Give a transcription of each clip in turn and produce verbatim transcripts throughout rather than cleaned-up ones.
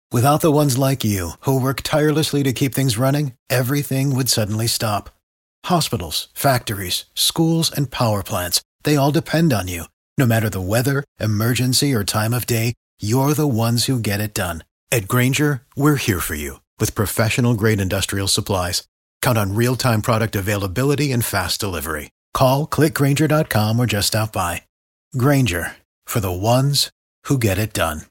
Without the ones like you, who work tirelessly to keep things running, everything would suddenly stop. Hospitals, factories, schools, and power plants, they all depend on you. No matter the weather, emergency, or time of day, you're the ones who get it done. At Grainger, we're here for you with professional-grade industrial supplies. Count on real-time product availability and fast delivery. Call, click Grainger dot com, or just stop by. Grainger, for the ones who get it done.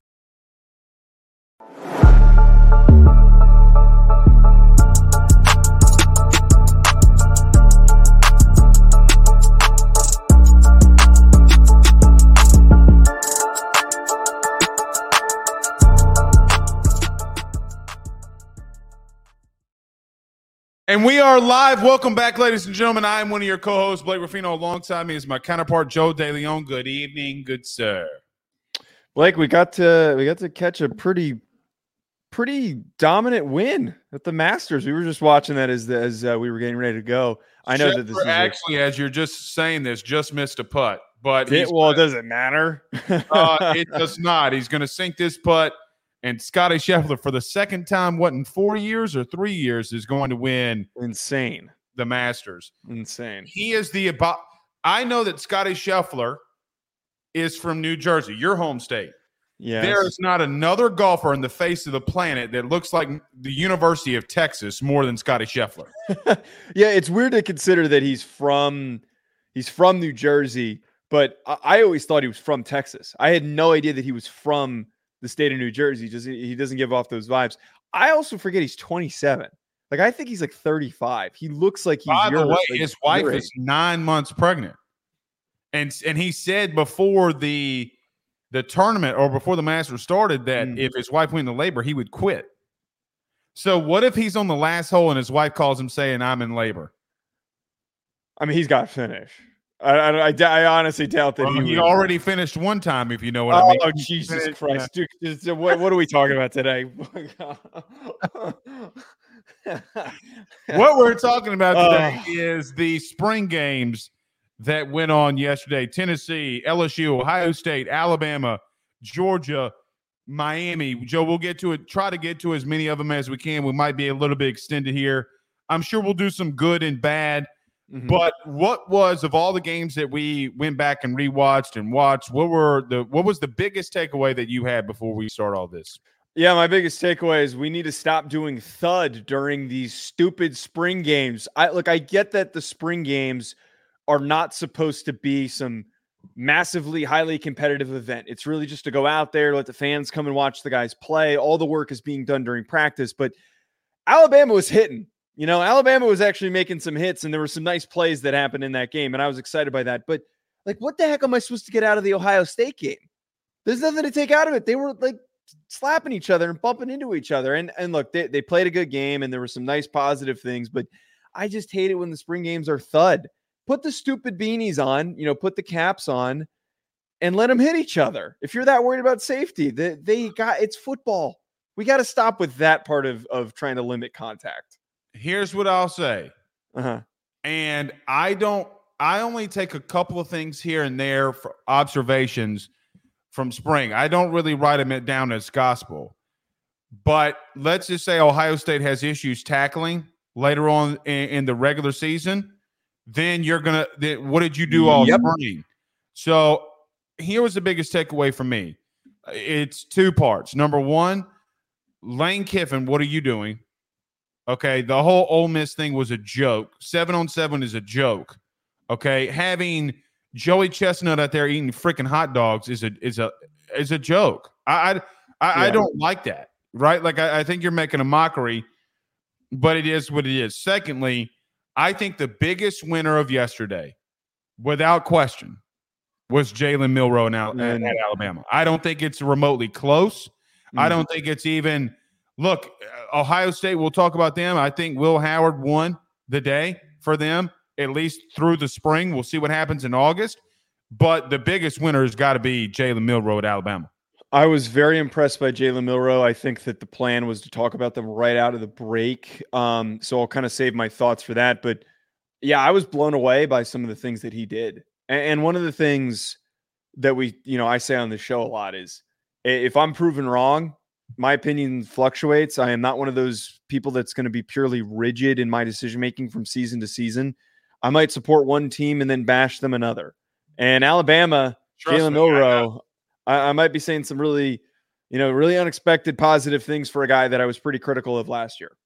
And we are live. Welcome back, ladies and gentlemen. I am one of your co-hosts, Blake Ruffino. Alongside me is my counterpart, Joe DeLeon. Good evening, good sir. Blake, we got to we got to catch a pretty pretty dominant win at the Masters. We were just watching that as as uh, we were getting ready to go. I know Scheffler that this is actually, a, as you're just saying this, just missed a putt. But it, well, gonna, does it matter? uh, it does not. He's going to sink this putt. And Scotty Scheffler, for the second time, what, in four years or three years, is going to win insane the Masters. Insane. He is the about. I know that Scotty Scheffler is from New Jersey, your home state. Yes. There is not another golfer on the face of the planet that looks like the University of Texas more than Scotty Scheffler. Yeah, it's weird to consider that he's from he's from New Jersey, but I, I always thought he was from Texas. I had no idea that he was from the state of New Jersey. Just he doesn't give off those vibes. I also forget he's twenty-seven. Like, I think he's like thirty-five. He looks like he's By your, the way, like, his wife is nine months pregnant. And and he said before the the tournament or before the Masters started that mm. if his wife went into labor, he would quit. So what if he's on the last hole and his wife calls him saying, "I'm in labor"? I mean, he's got to finish. I, I, I, I honestly doubt that well, he, he would. already finished one time, if you know what oh, I mean. Oh, Jesus finished, Christ. Yeah. Dude, dude, what, what are we talking about today? What we're talking about today uh, is the spring games that went on yesterday. Tennessee, L S U, Ohio State, Alabama, Georgia, Miami. Joe, we'll get to it. Try to get to as many of them as we can. We might be a little bit extended here. I'm sure we'll do some good and bad. Mm-hmm. But what was, of all the games that we went back and rewatched and watched, what were the what was the biggest takeaway that you had before we start all this? Yeah, my biggest takeaway is we need to stop doing thud during these stupid spring games. I look, I get that the spring games are not supposed to be some massively highly competitive event. It's really just to go out there, let the fans come and watch the guys play. All the work is being done during practice, but Alabama was hitting. You know, Alabama was actually making some hits, and there were some nice plays that happened in that game, and I was excited by that. But, like, what the heck am I supposed to get out of the Ohio State game? There's nothing to take out of it. They were, like, slapping each other and bumping into each other. And, and look, they, they played a good game, and there were some nice positive things, but I just hate it when the spring games are thud. Put the stupid beanies on, you know, put the caps on, and let them hit each other. If you're that worried about safety, they, they got it's football. We got to stop with that part of, of trying to limit contact. Here's what I'll say. Uh-huh. And I don't, I only take a couple of things here and there for observations from spring. I don't really write them down as gospel. But let's just say Ohio State has issues tackling later on in, in the regular season. Then you're going to, what did you do all yep. spring? So here was the biggest takeaway for me. It's two parts. Number one, Lane Kiffin, what are you doing? Okay, the whole Ole Miss thing was a joke. Seven on seven is a joke. Okay, having Joey Chestnut out there eating freaking hot dogs is a is a is a joke. I I, I, yeah. I don't like that. Right? Like I, I think you're making a mockery, but it is what it is. Secondly, I think the biggest winner of yesterday, without question, was Jalen Milroe in Al- mm. at Alabama. I don't think it's remotely close. Mm. I don't think it's even. Look, Ohio State, we'll talk about them. I think Will Howard won the day for them, at least through the spring. We'll see what happens in August. But the biggest winner has got to be Jalen Milroe at Alabama. I was very impressed by Jalen Milroe. I think that the plan was to talk about them right out of the break. Um, so I'll kind of save my thoughts for that. But, yeah, I was blown away by some of the things that he did. And, and one of the things that we, you know, I say on the show a lot is if I'm proven wrong, my opinion fluctuates. I am not one of those people that's going to be purely rigid in my decision making from season to season. I might support one team and then bash them another. And Alabama, Jalen Milroe, I, I might be saying some really, you know, really unexpected positive things for a guy that I was pretty critical of last year.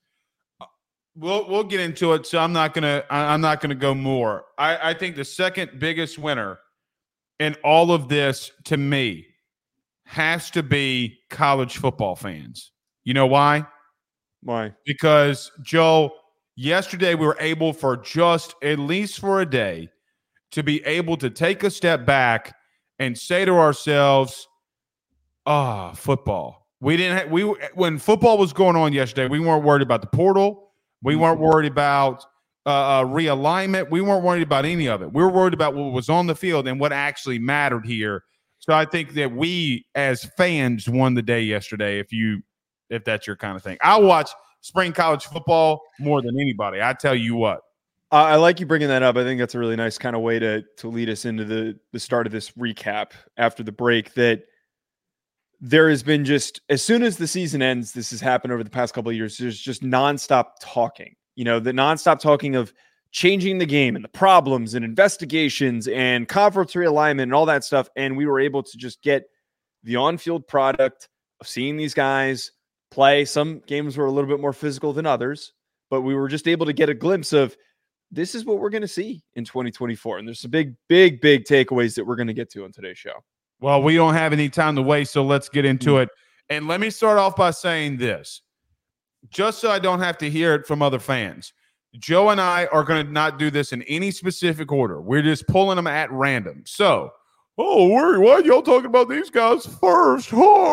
We'll we'll get into it. So I'm not gonna I'm not gonna go more. I, I think the second biggest winner in all of this to me has to be college football fans. You know why? Why? Because, Joe, yesterday we were able for just at least for a day to be able to take a step back and say to ourselves, ah, oh, football. We didn't have, we when football was going on yesterday, we weren't worried about the portal. We weren't worried about uh, uh, realignment. We weren't worried about any of it. We were worried about what was on the field and what actually mattered here. So I think that we as fans won the day yesterday, if you if that's your kind of thing. I watch spring college football more than anybody. I tell you what. Uh, I like you bringing that up. I think that's a really nice kind of way to to lead us into the the start of this recap after the break, that there has been just, as soon as the season ends, this has happened over the past couple of years, there's just nonstop talking, you know, the nonstop talking of changing the game and the problems and investigations and conference realignment and all that stuff. And we were able to just get the on-field product of seeing these guys play. Some games were a little bit more physical than others, but we were just able to get a glimpse of, this is what we're going to see in twenty twenty-four. And there's some big, big, big takeaways that we're going to get to on today's show. Well, we don't have any time to waste, so let's get into it. And let me start off by saying this, just so I don't have to hear it from other fans. Joe and I are going to not do this in any specific order. We're just pulling them at random. So, oh, where, why are y'all talking about these guys first?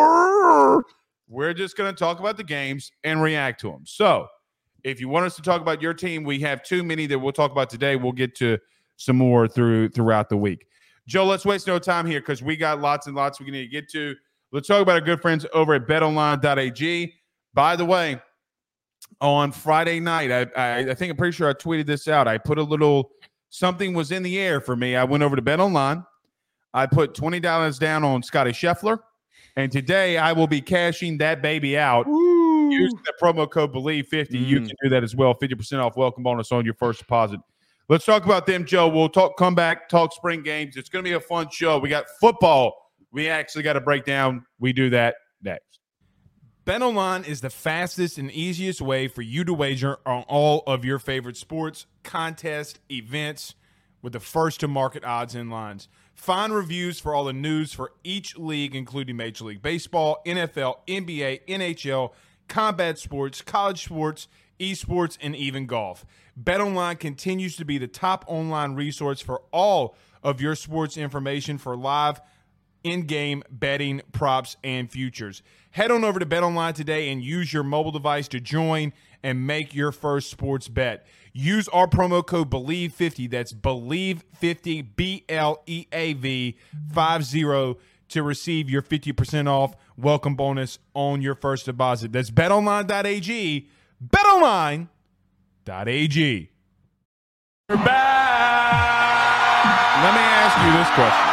We're just going to talk about the games and react to them. So, if you want us to talk about your team, we have too many that we'll talk about today. We'll get to some more through throughout the week. Joe, let's waste no time here because we got lots and lots we need to get to. Let's talk about our good friends over at bet online dot a g. By the way, on Friday night, I, I, I think I'm pretty sure I tweeted this out. I put a little something was in the air for me. I went over to BetOnline. I put twenty dollars down on Scotty Scheffler. And today I will be cashing that baby out. Ooh. Using the promo code believe fifty. Mm. You can do that as well. fifty percent off welcome bonus on your first deposit. Let's talk about them, Joe. We'll talk, come back, talk spring games. It's going to be a fun show. We got football. We actually got to break down. We do that next. BetOnline is the fastest and easiest way for you to wager on all of your favorite sports, contests, events with the first-to-market odds and lines. Find reviews for all the news for each league, including Major League Baseball, N F L, N B A, N H L, combat sports, college sports, esports, and even golf. BetOnline continues to be the top online resource for all of your sports information for live in-game betting, props, and futures. Head on over to BetOnline today and use your mobile device to join and make your first sports bet. Use our promo code believe fifty. That's believe fifty, B L E A V fifty, to receive your fifty percent off welcome bonus on your first deposit. That's bet online dot a g. bet online dot a g. We're back. Let me ask you this question.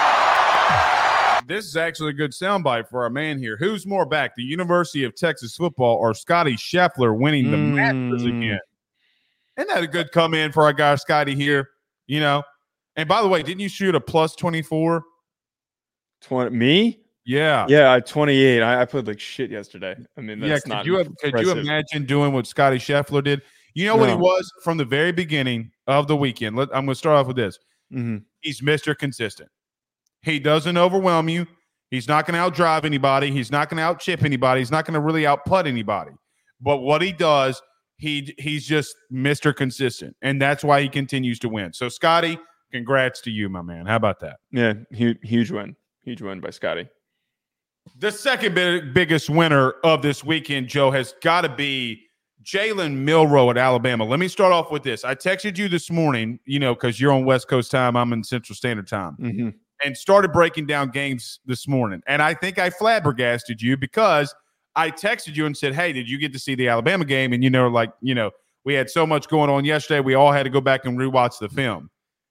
This is actually a good soundbite for our man here. Who's more back, the University of Texas football or Scotty Scheffler winning the mm. Masters again? Isn't that a good come in for our guy Scotty here? You know. And by the way, didn't you shoot a plus twenty-four? twenty me? Yeah. Yeah, I twenty-eight. I, I played like shit yesterday. I mean, that's yeah, could not you have, could you imagine doing what Scotty Scheffler did? You know no. what he was from the very beginning of the weekend? Let, I'm going to start off with this. Mm-hmm. He's Mister Consistent. He doesn't overwhelm you. He's not going to outdrive anybody. He's not going to outchip anybody. He's not going to really output anybody. But what he does, he he's just Mister Consistent, and that's why he continues to win. So, Scotty, congrats to you, my man. How about that? Yeah, huge, huge win. Huge win by Scotty. The second big, biggest winner of this weekend, Joe, has got to be Jalen Milroe at Alabama. Let me start off with this. I texted you this morning, you know, because you're on West Coast time. I'm in Central Standard Time. Mm-hmm. And started breaking down games this morning. And I think I flabbergasted you because I texted you and said, hey, did you get to see the Alabama game? And, you know, like, you know, we had so much going on yesterday. We all had to go back and rewatch the film.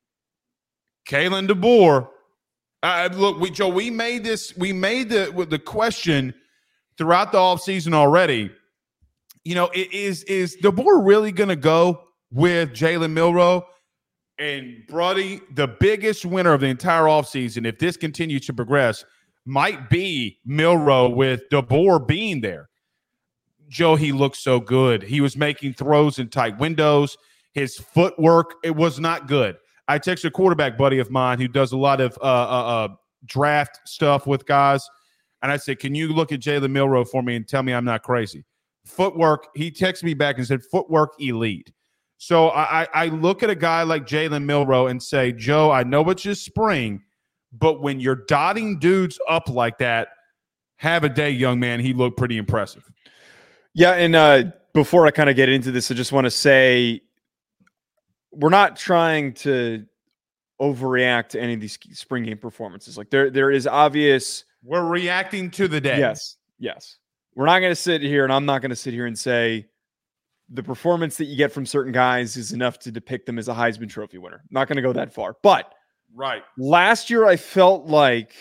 Kalen DeBoer. Uh, look, we, Joe, we made this, we made the, the question throughout the offseason already, you know, is is DeBoer really going to go with Jalen Milroe? And, Brody, the biggest winner of the entire offseason, if this continues to progress, might be Milroe with DeBoer being there. Joe, he looked so good. He was making throws in tight windows. His footwork, it was not good. I texted a quarterback buddy of mine who does a lot of uh, uh, uh, draft stuff with guys, and I said, can you look at Jalen Milroe for me and tell me I'm not crazy? Footwork, he texted me back and said, footwork elite. So I, I look at a guy like Jalen Milroe and say, Joe, I know it's just spring, but when you're dotting dudes up like that, have a day, young man. He looked pretty impressive. Yeah, and uh, before I kind of get into this, I just want to say we're not trying to overreact to any of these spring game performances. Like there, there is obvious. We're reacting to the day. Yes, yes. We're not going to sit here, and I'm not going to sit here and say the performance that you get from certain guys is enough to depict them as a Heisman Trophy winner. I'm not going to go that far. But right. Last year, I felt like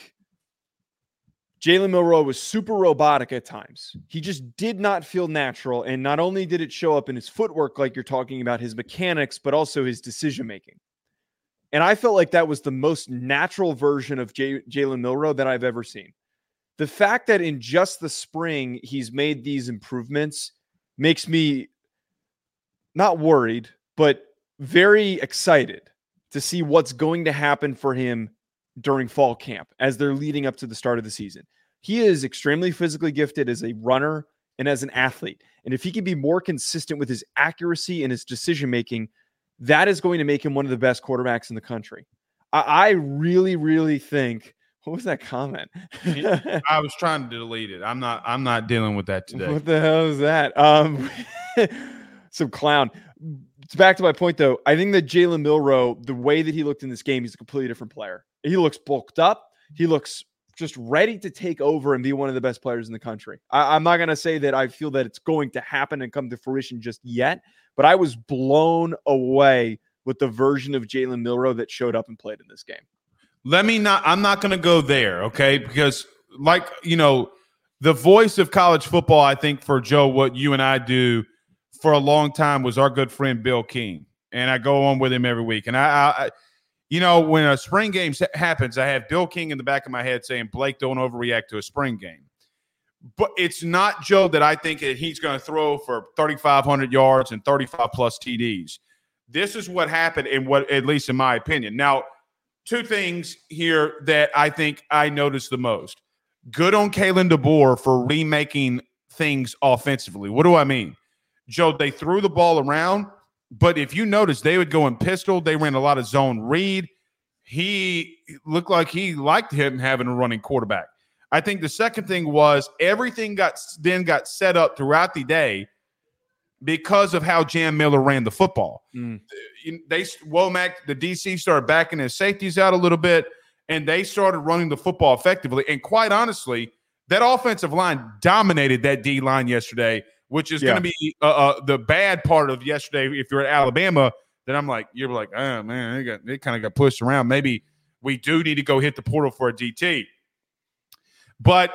Jalen Milroe was super robotic at times. He just did not feel natural. And not only did it show up in his footwork, like you're talking about, his mechanics, but also his decision-making. And I felt like that was the most natural version of J- Jalen Milroe that I've ever seen. The fact that in just the spring, he's made these improvements makes me not worried, but very excited to see what's going to happen for him during fall camp as they're leading up to the start of the season. He is extremely physically gifted as a runner and as an athlete. And if he can be more consistent with his accuracy and his decision-making, that is going to make him one of the best quarterbacks in the country. I, I really, really think, what was that comment? I was trying to delete it. I'm not, I'm not dealing with that today. What the hell is that? Um, some clown. It's back to my point, though. I think that Jalen Milroe, the way that he looked in this game, he's a completely different player. He looks bulked up. He looks just ready to take over and be one of the best players in the country. I, I'm not going to say that I feel that it's going to happen and come to fruition just yet, but I was blown away with the version of Jalen Milroe that showed up and played in this game. Let me not – I'm not going to go there, okay? Because, like, you know, the voice of college football, I think, for Joe, what you and I do – for a long time was our good friend Bill King, and I go on with him every week. And I, I you know, when a spring game happens, I have Bill King in the back of my head saying, Blake, don't overreact to a spring game. But it's not, Joe, that I think that he's going to throw for thirty-five hundred yards and thirty-five plus T Ds. This is what happened, in what, at least in my opinion. Now, two things here that I think I noticed the most. Good on Kalen DeBoer for remaking things offensively. What do I mean? Joe, they threw the ball around, but if you notice, they would go in pistol. They ran a lot of zone read. He looked like he liked him having a running quarterback. I think the second thing was everything got then got set up throughout the day because of how Jam Miller ran the football. Mm. They Womack, the D C, started backing his safeties out a little bit, and they started running the football effectively. And quite honestly, that offensive line dominated that D line yesterday, which is yeah. going to be uh, uh, the bad part of yesterday. If you're at Alabama, then I'm like, you're like, oh man, they got they kind of got pushed around. Maybe we do need to go hit the portal for a D T. But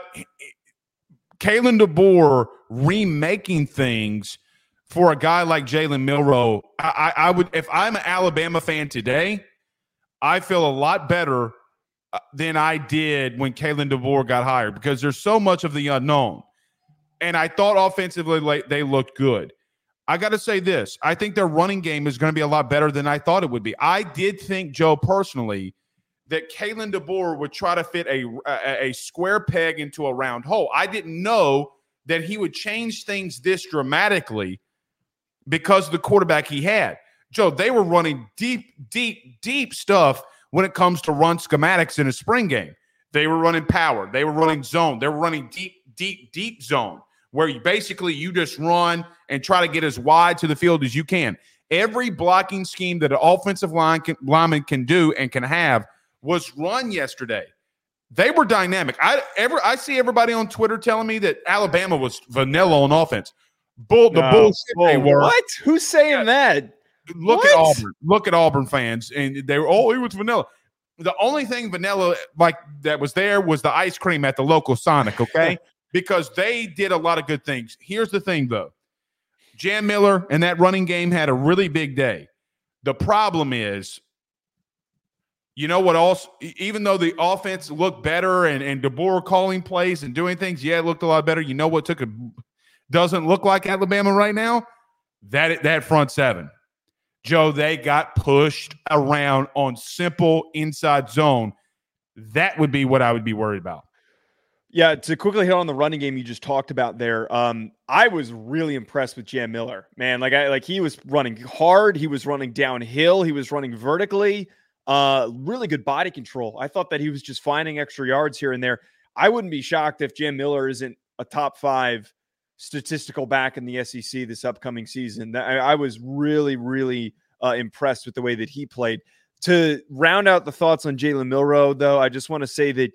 Kalen DeBoer remaking things for a guy like Jalen Milroe, I, I would, if I'm an Alabama fan today, I feel a lot better than I did when Kalen DeBoer got hired because there's so much of the unknown. And I thought offensively like they looked good. I got to say this. I think their running game is going to be a lot better than I thought it would be. I did think, Joe, personally, that Kalen DeBoer would try to fit a, a, a square peg into a round hole. I didn't know that he would change things this dramatically because of the quarterback he had. Joe, they were running deep, deep, deep stuff when it comes to run schematics in a spring game. They were running power. They were running zone. They were running deep, deep, deep zone, where you basically you just run and try to get as wide to the field as you can. Every blocking scheme that an offensive line can, lineman can do and can have was run yesterday. They were dynamic. I ever I see everybody on Twitter telling me that Alabama was vanilla on offense. Bull, the no. bullshit they were. What? Who's saying yeah. that? Look what? at Auburn. Look at Auburn fans, and they were oh, it was vanilla. The only thing vanilla like that was there was the ice cream at the local Sonic. Okay. because they did a lot of good things. Here's the thing, though. Jam Miller and that running game had a really big day. The problem is, you know what also, even though the offense looked better and, and DeBoer calling plays and doing things, yeah, it looked a lot better. You know what took a doesn't look like Alabama right now? That that front seven. Joe, they got pushed around on simple inside zone. That would be what I would be worried about. Yeah, to quickly hit on the running game you just talked about there, um, I was really impressed with Jam Miller. Man, like I like he was running hard, he was running downhill, he was running vertically. Uh, really good body control. I thought that he was just finding extra yards here and there. I wouldn't be shocked if Jam Miller isn't a top five statistical back in the S E C this upcoming season. I, I was really, really uh, impressed with the way that he played. To round out the thoughts on Jalen Milroe, though, I just want to say that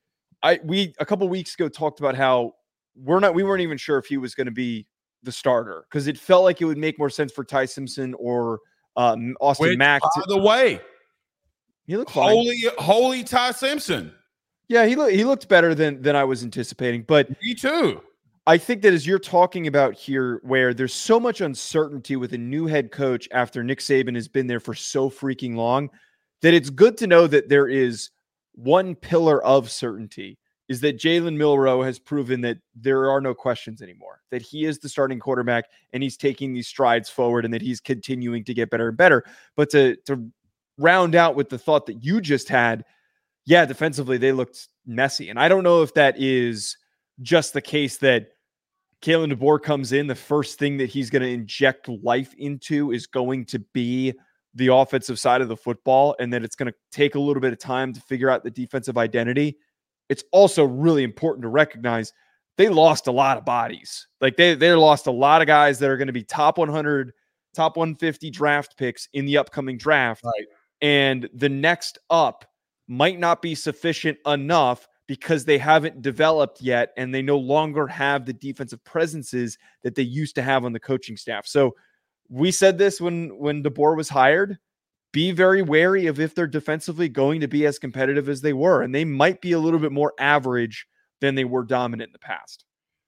I we a couple weeks ago talked about how we're not we weren't even sure if he was going to be the starter because it felt like it would make more sense for Ty Simpson or um, Austin Which, Mack. By to, the way, he looked fine. Holy, holy Ty Simpson. Yeah, he looked he looked better than than I was anticipating. But me too. I think that as you're talking about here, where there's so much uncertainty with a new head coach after Nick Saban has been there for so freaking long, that it's good to know that there is one pillar of certainty is that Jalen Milroe has proven that there are no questions anymore, that he is the starting quarterback and he's taking these strides forward and that he's continuing to get better and better. But to, to round out with the thought that you just had, yeah, defensively, they looked messy. And I don't know if that is just the case that Kalen DeBoer comes in, the first thing that he's going to inject life into is going to be the offensive side of the football, and that it's going to take a little bit of time to figure out the defensive identity. It's also really important to recognize they lost a lot of bodies. Like they, they lost a lot of guys that are going to be top one hundred, top one fifty draft picks in the upcoming draft. Right. And the next up might not be sufficient enough because they haven't developed yet and they no longer have the defensive presences that they used to have on the coaching staff. So we said this when, when DeBoer was hired, be very wary of if they're defensively going to be as competitive as they were. And they might be a little bit more average than they were dominant in the past.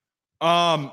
Um,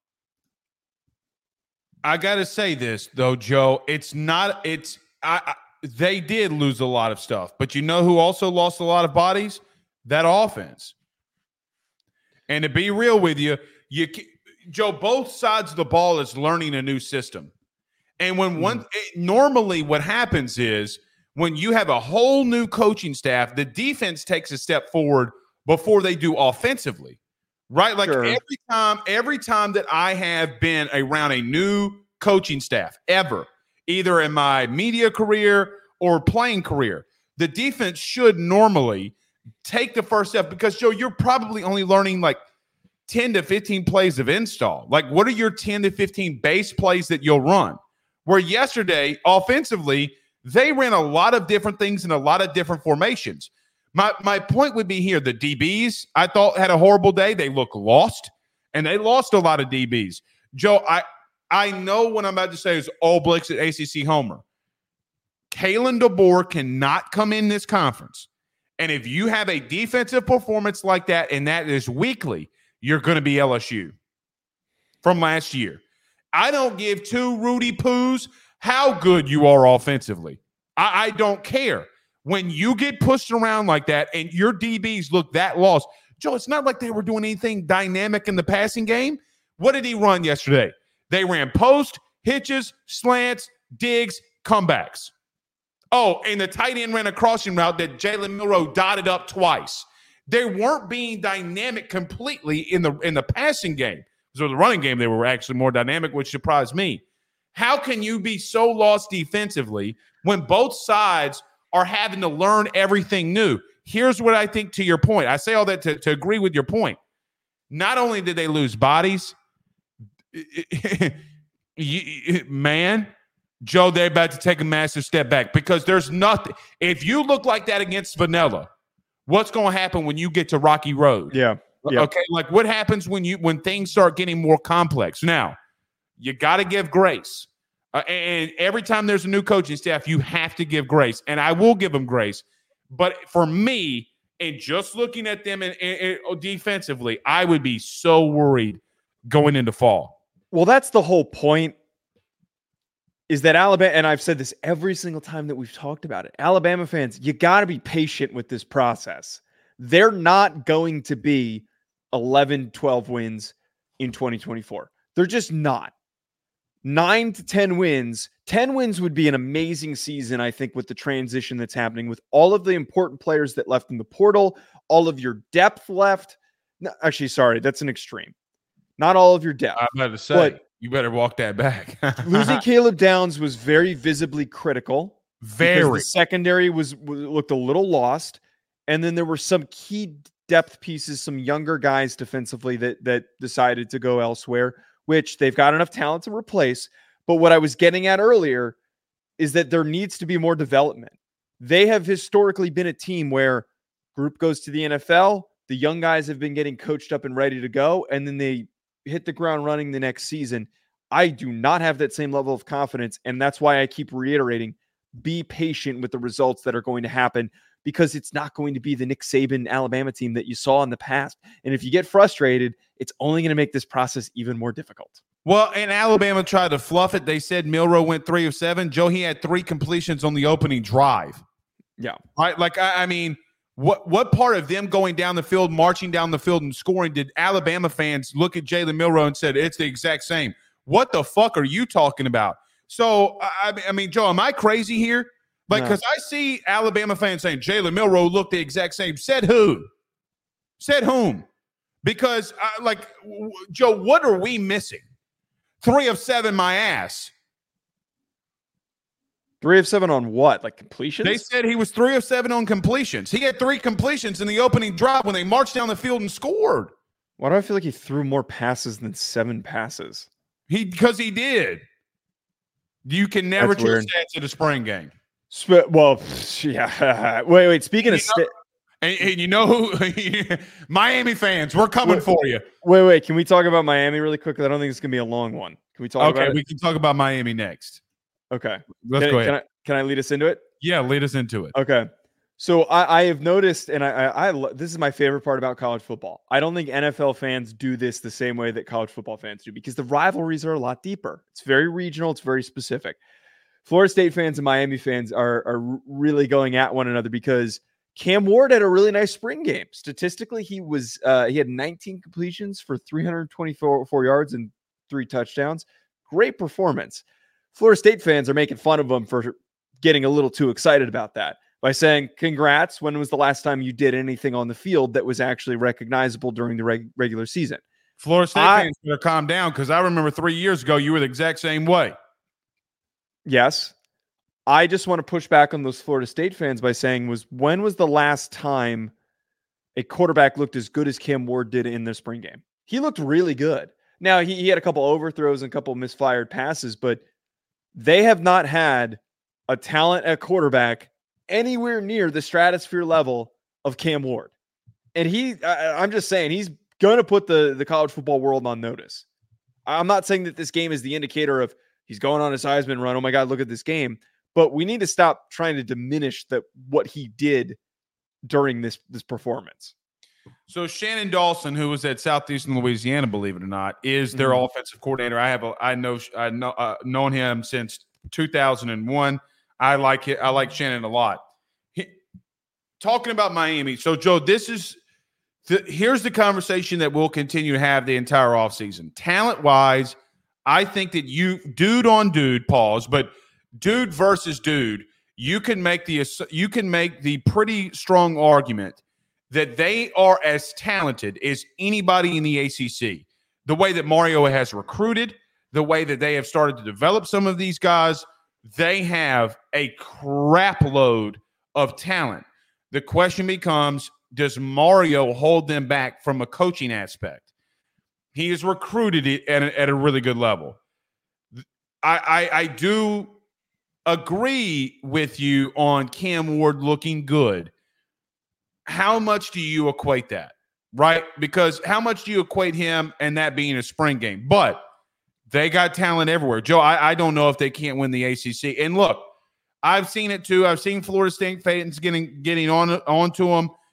I got to say this though, Joe, it's not, it's, I, I, they did lose a lot of stuff, but you know who also lost a lot of bodies? That offense. And to be real with you, you Joe, both sides of the ball is learning a new system. And when one mm. it, normally what happens is when you have a whole new coaching staff, the defense takes a step forward before they do offensively. Right? Like sure. every time, every time that I have been around a new coaching staff ever, either in my media career or playing career, the defense should normally take the first step because, Joe, you're probably only learning like ten to fifteen plays of install. Like, what are your ten to fifteen base plays that you'll run? Where yesterday, offensively, they ran a lot of different things in a lot of different formations. My my point would be here, the D Bs, I thought, had a horrible day. They look lost, and they lost a lot of D Bs. Joe, I, I know what I'm about to say is all Blake's at A C C Homer. Kalen DeBoer cannot come in this conference. And if you have a defensive performance like that, and that is weekly, you're going to be L S U from last year. I don't give two Rudy Poos how good you are offensively. I, I don't care. When you get pushed around like that and your D Bs look that lost, Joe, it's not like they were doing anything dynamic in the passing game. What did he run yesterday? They ran post, hitches, slants, digs, comebacks. Oh, and the tight end ran a crossing route that Jalen Milroe dotted up twice. They weren't being dynamic completely in the in the passing game. So the running game, they were actually more dynamic, which surprised me. How can you be so lost defensively when both sides are having to learn everything new? Here's what I think to your point. I say all that to, to agree with your point. Not only did they lose bodies, man, Joe, they're about to take a massive step back because there's nothing. If you look like that against Vanilla, what's going to happen when you get to Rocky Road? Yeah. yeah. Okay. Like what happens when you when things start getting more complex? Now, you got to give grace. Uh, and every time there's a new coaching staff, you have to give grace. And I will give them grace. But for me, And just looking at them and, and, and defensively, I would be so worried going into fall. Well, that's the whole point. Is that Alabama, and I've said this every single time that we've talked about it, Alabama fans, you got to be patient with this process. They're not going to be eleven, twelve wins in twenty twenty-four. They're just not. Nine to ten wins. ten wins would be an amazing season, I think, with the transition that's happening, with all of the important players that left in the portal, all of your depth left. No, actually, sorry, that's an extreme. Not all of your depth. I'm about to say. But you better walk that back. losing Caleb Downs was very visibly critical. Very. The secondary was, was looked a little lost. And then there were some key depth pieces, some younger guys defensively that that decided to go elsewhere, which they've got enough talent to replace. But what I was getting at earlier is that there needs to be more development. They have historically been a team where group goes to the N F L, the young guys have been getting coached up and ready to go, and then they hit the ground running the next season. I do not have that same level of confidence, and that's why I keep reiterating, be patient with the results that are going to happen, because it's not going to be the Nick Saban Alabama team that you saw in the past. And if you get frustrated, it's only going to make this process even more difficult. Well, and Alabama tried to fluff it. They said Milroe went three of seven. Joe, he had three completions on the opening drive. Yeah. Right? Like, I, I mean, What what part of them going down the field, marching down the field, and scoring did Alabama fans look at Jalen Milroe and said, it's the exact same? What the fuck are you talking about? So, I, I mean, Joe, am I crazy here? Like, because no. I see Alabama fans saying Jalen Milroe looked the exact same. Said who? Said whom? Because, uh, like, w- Joe, what are we missing? Three of seven, my ass. Three of seven on what? Like completions? They said he was three of seven on completions. He had three completions in the opening drive when they marched down the field and scored. Why do I feel like he threw more passes than seven passes? He because he did. You can never That's trust stats at a spring game. Sp- well, yeah. Wait, wait. Speaking you of stats. And, and you know who? Miami fans, we're coming wait, for you. Wait, wait. Can we talk about Miami really quickly? I don't think it's going to be a long one. Can we talk okay, about it? Okay, we can talk about Miami next. Okay. Let's can, go ahead. Can I, can I lead us into it? Yeah, lead us into it. Okay. So I, I have noticed, and I, I, I, this is my favorite part about college football. I don't think N F L fans do this the same way that college football fans do, because the rivalries are a lot deeper. It's very regional. It's very specific. Florida State fans and Miami fans are, are really going at one another because Cam Ward had a really nice spring game. Statistically, he was uh, he had nineteen completions for three hundred twenty-four yards and three touchdowns. Great performance. Florida State fans are making fun of him for getting a little too excited about that by saying, congrats, when was the last time you did anything on the field that was actually recognizable during the reg- regular season? Florida State I, fans better calm down, because I remember three years ago you were the exact same way. Yes. I just want to push back on those Florida State fans by saying, was when was the last time a quarterback looked as good as Cam Ward did in the spring game? He looked really good. Now, he, he had a couple overthrows and a couple misfired passes, but they have not had a talent at quarterback anywhere near the stratosphere level of Cam Ward. And he, I, I'm just saying, he's going to put the, the college football world on notice. I'm not saying that this game is the indicator of he's going on his Heisman run. Oh my God, look at this game. But we need to stop trying to diminish that what he did during this, this performance. So Shannon Dawson, who was at Southeastern Louisiana, believe it or not, is their mm-hmm. offensive coordinator. I have a, I know, I know, uh, known him since two thousand one. I like it. I like Shannon a lot. He, talking about Miami. So Joe, this is the, here's the conversation that we'll continue to have the entire offseason. Talent wise, I think that you dude on dude pause, but dude versus dude, you can make the you can make the pretty strong argument that they are as talented as anybody in the A C C. The way that Mario has recruited, the way that they have started to develop some of these guys, they have a crap load of talent. The question becomes, does Mario hold them back from a coaching aspect? He has recruited it at a, at a really good level. I, I, I do agree with you on Cam Ward looking good. How much do you equate that, right? Because how much do you equate him and that being a spring game? But they got talent everywhere. Joe, I, I don't know if they can't win the A C C. And look, I've seen it too. I've seen Florida State fans getting getting on onto them.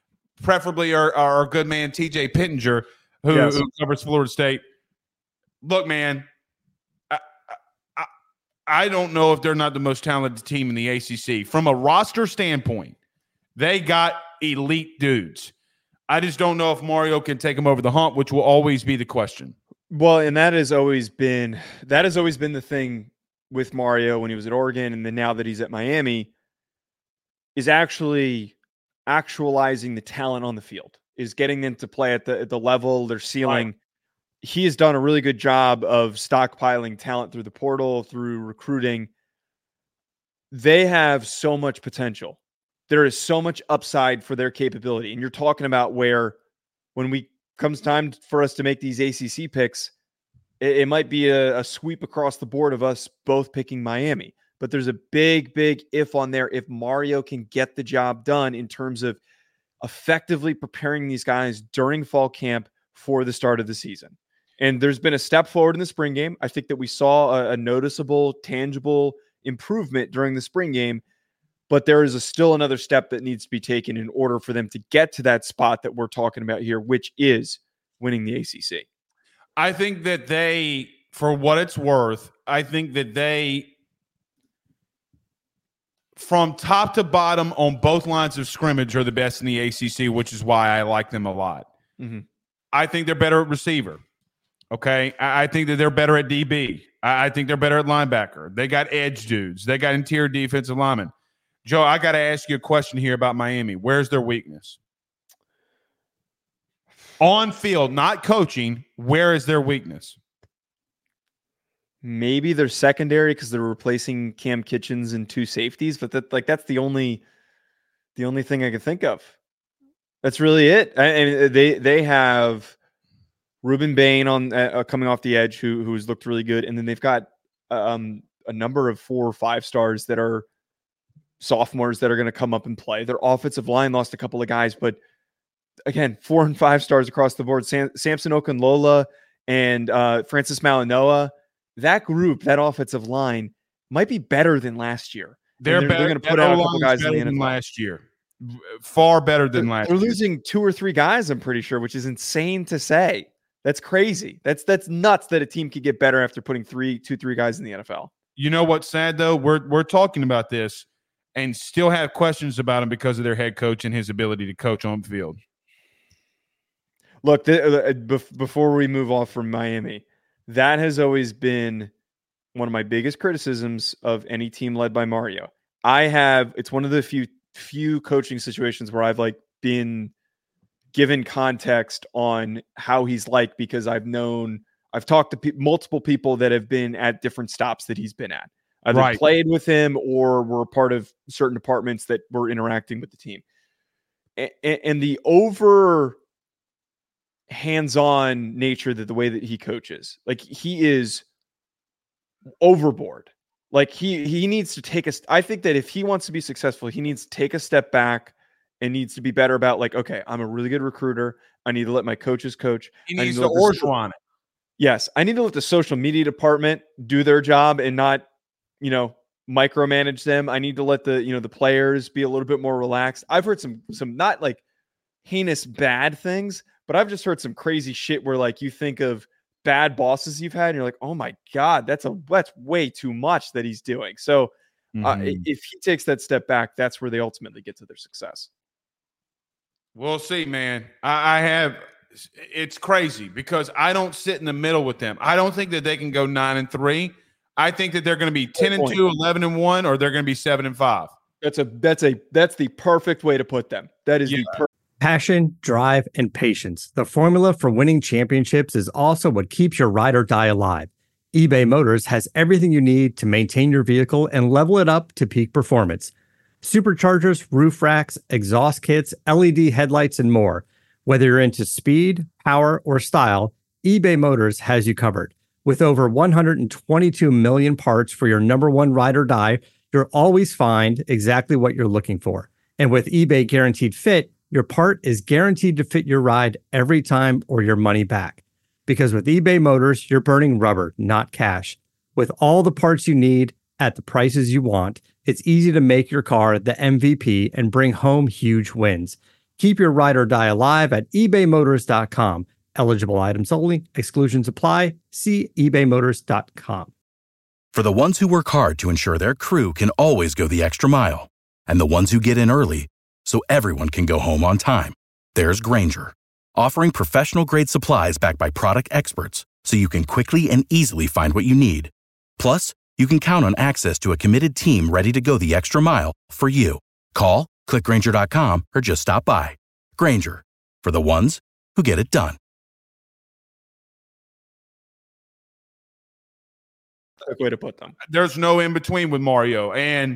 preferably our, our good man T J Pittenger, who, Yes. who covers Florida State. Look, man, I, I, I don't know if they're not the most talented team in the A C C. From a roster standpoint, they got elite dudes. I just don't know if Mario can take them over the hump, which will always be the question. Well, and that has always been that has always been the thing with Mario when he was at Oregon, and then now that he's at Miami, is actually actualizing the talent on the field, is getting them to play at the at the level, their ceiling. Right. He has done a really good job of stockpiling talent through the portal, through recruiting. They have so much potential. There is so much upside for their capability. And you're talking about where when we comes time for us to make these A C C picks, it, it might be a, a sweep across the board of us both picking Miami. But there's a big, big if on there if Mario can get the job done in terms of effectively preparing these guys during fall camp for the start of the season. And there's been a step forward in the spring game. I think that we saw a, a noticeable, tangible improvement during the spring game, but there is a, still another step that needs to be taken in order for them to get to that spot that we're talking about here, which is winning the A C C. I think that they, for what it's worth, I think that they, from top to bottom on both lines of scrimmage, are the best in the A C C, which is why I like them a lot. Mm-hmm. I think they're better at receiver. Okay. I think that they're better at D B. I think they're better at linebacker. They got edge dudes. They got interior defensive linemen. Joe, I got to ask you a question here about Miami. Where's their weakness? On field, not coaching, where is their weakness? Maybe they're secondary because they're replacing Cam Kitchens and two safeties, but that like that's the only the only thing I can think of. That's really it. I, I mean, they they have Ruben Bain on uh, coming off the edge, who who's looked really good, and then they've got um, a number of four or five stars that are sophomores that are going to come up and play. Their offensive line lost a couple of guys, but again, four and five stars across the board. Sam, Samson Okunlola and uh, Francis Malinois. That group, that offensive line, might be better than last year. They're, they're, they're going to put out a couple guys in the N F L. Last year. Far better than they're, last they're year. They're losing two or three guys, I'm pretty sure, which is insane to say. That's crazy. That's that's nuts that a team could get better after putting three, two, three guys in the N F L. You know what's sad, though? We're we're talking about this and still have questions about him because of their head coach and his ability to coach on the field. Look, the, uh, bef- before we move off from Miami, that has always been one of my biggest criticisms of any team led by Mario. I have, it's one of the few, few coaching situations where I've like been given context on how he's like, because I've known, I've talked to pe- multiple people that have been at different stops that he's been at, either right. played with him or were part of certain departments that were interacting with the team. And, and the over hands-on nature that the way that he coaches, like he is overboard. Like he he needs to take a I think that if he wants to be successful, he needs to take a step back and needs to be better about like, okay, I'm a really good recruiter. I need to let my coaches coach. He needs to Orgeron it. Yes, I need to let the social media department do their job and not, you know, micromanage them. I need to let the, you know, the players be a little bit more relaxed. I've heard some some not like heinous bad things, but I've just heard some crazy shit where like you think of bad bosses you've had and you're like, oh my God, that's a that's way too much that he's doing. So mm-hmm. uh, if he takes that step back, that's where they ultimately get to their success. We'll see, man. I, I have it's crazy because I don't sit in the middle with them. I don't think that they can go nine and three. I think that they're going to be ten and two, eleven and one, or they're going to be seven and five. That's a that's a that's the perfect way to put them. That is yeah. the perfect. Passion, drive, and patience. The formula for winning championships is also what keeps your ride or die alive. eBay Motors has everything you need to maintain your vehicle and level it up to peak performance. Superchargers, roof racks, exhaust kits, L E D headlights, and more. Whether you're into speed, power, or style, eBay Motors has you covered. With over one hundred twenty-two million parts for your number one ride or die, you'll always find exactly what you're looking for. And with eBay Guaranteed Fit, your part is guaranteed to fit your ride every time or your money back. Because with eBay Motors, you're burning rubber, not cash. With all the parts you need at the prices you want, it's easy to make your car the M V P and bring home huge wins. Keep your ride or die alive at ebay motors dot com. Eligible items only. Exclusions apply. See ebay motors dot com. For the ones who work hard to ensure their crew can always go the extra mile, and the ones who get in early so everyone can go home on time, there's Grainger, offering professional-grade supplies backed by product experts so you can quickly and easily find what you need. Plus, you can count on access to a committed team ready to go the extra mile for you. Call, click Grainger dot com, or just stop by. Grainger, for the ones who get it done. Quick way to put them. There's no in between with Mario, and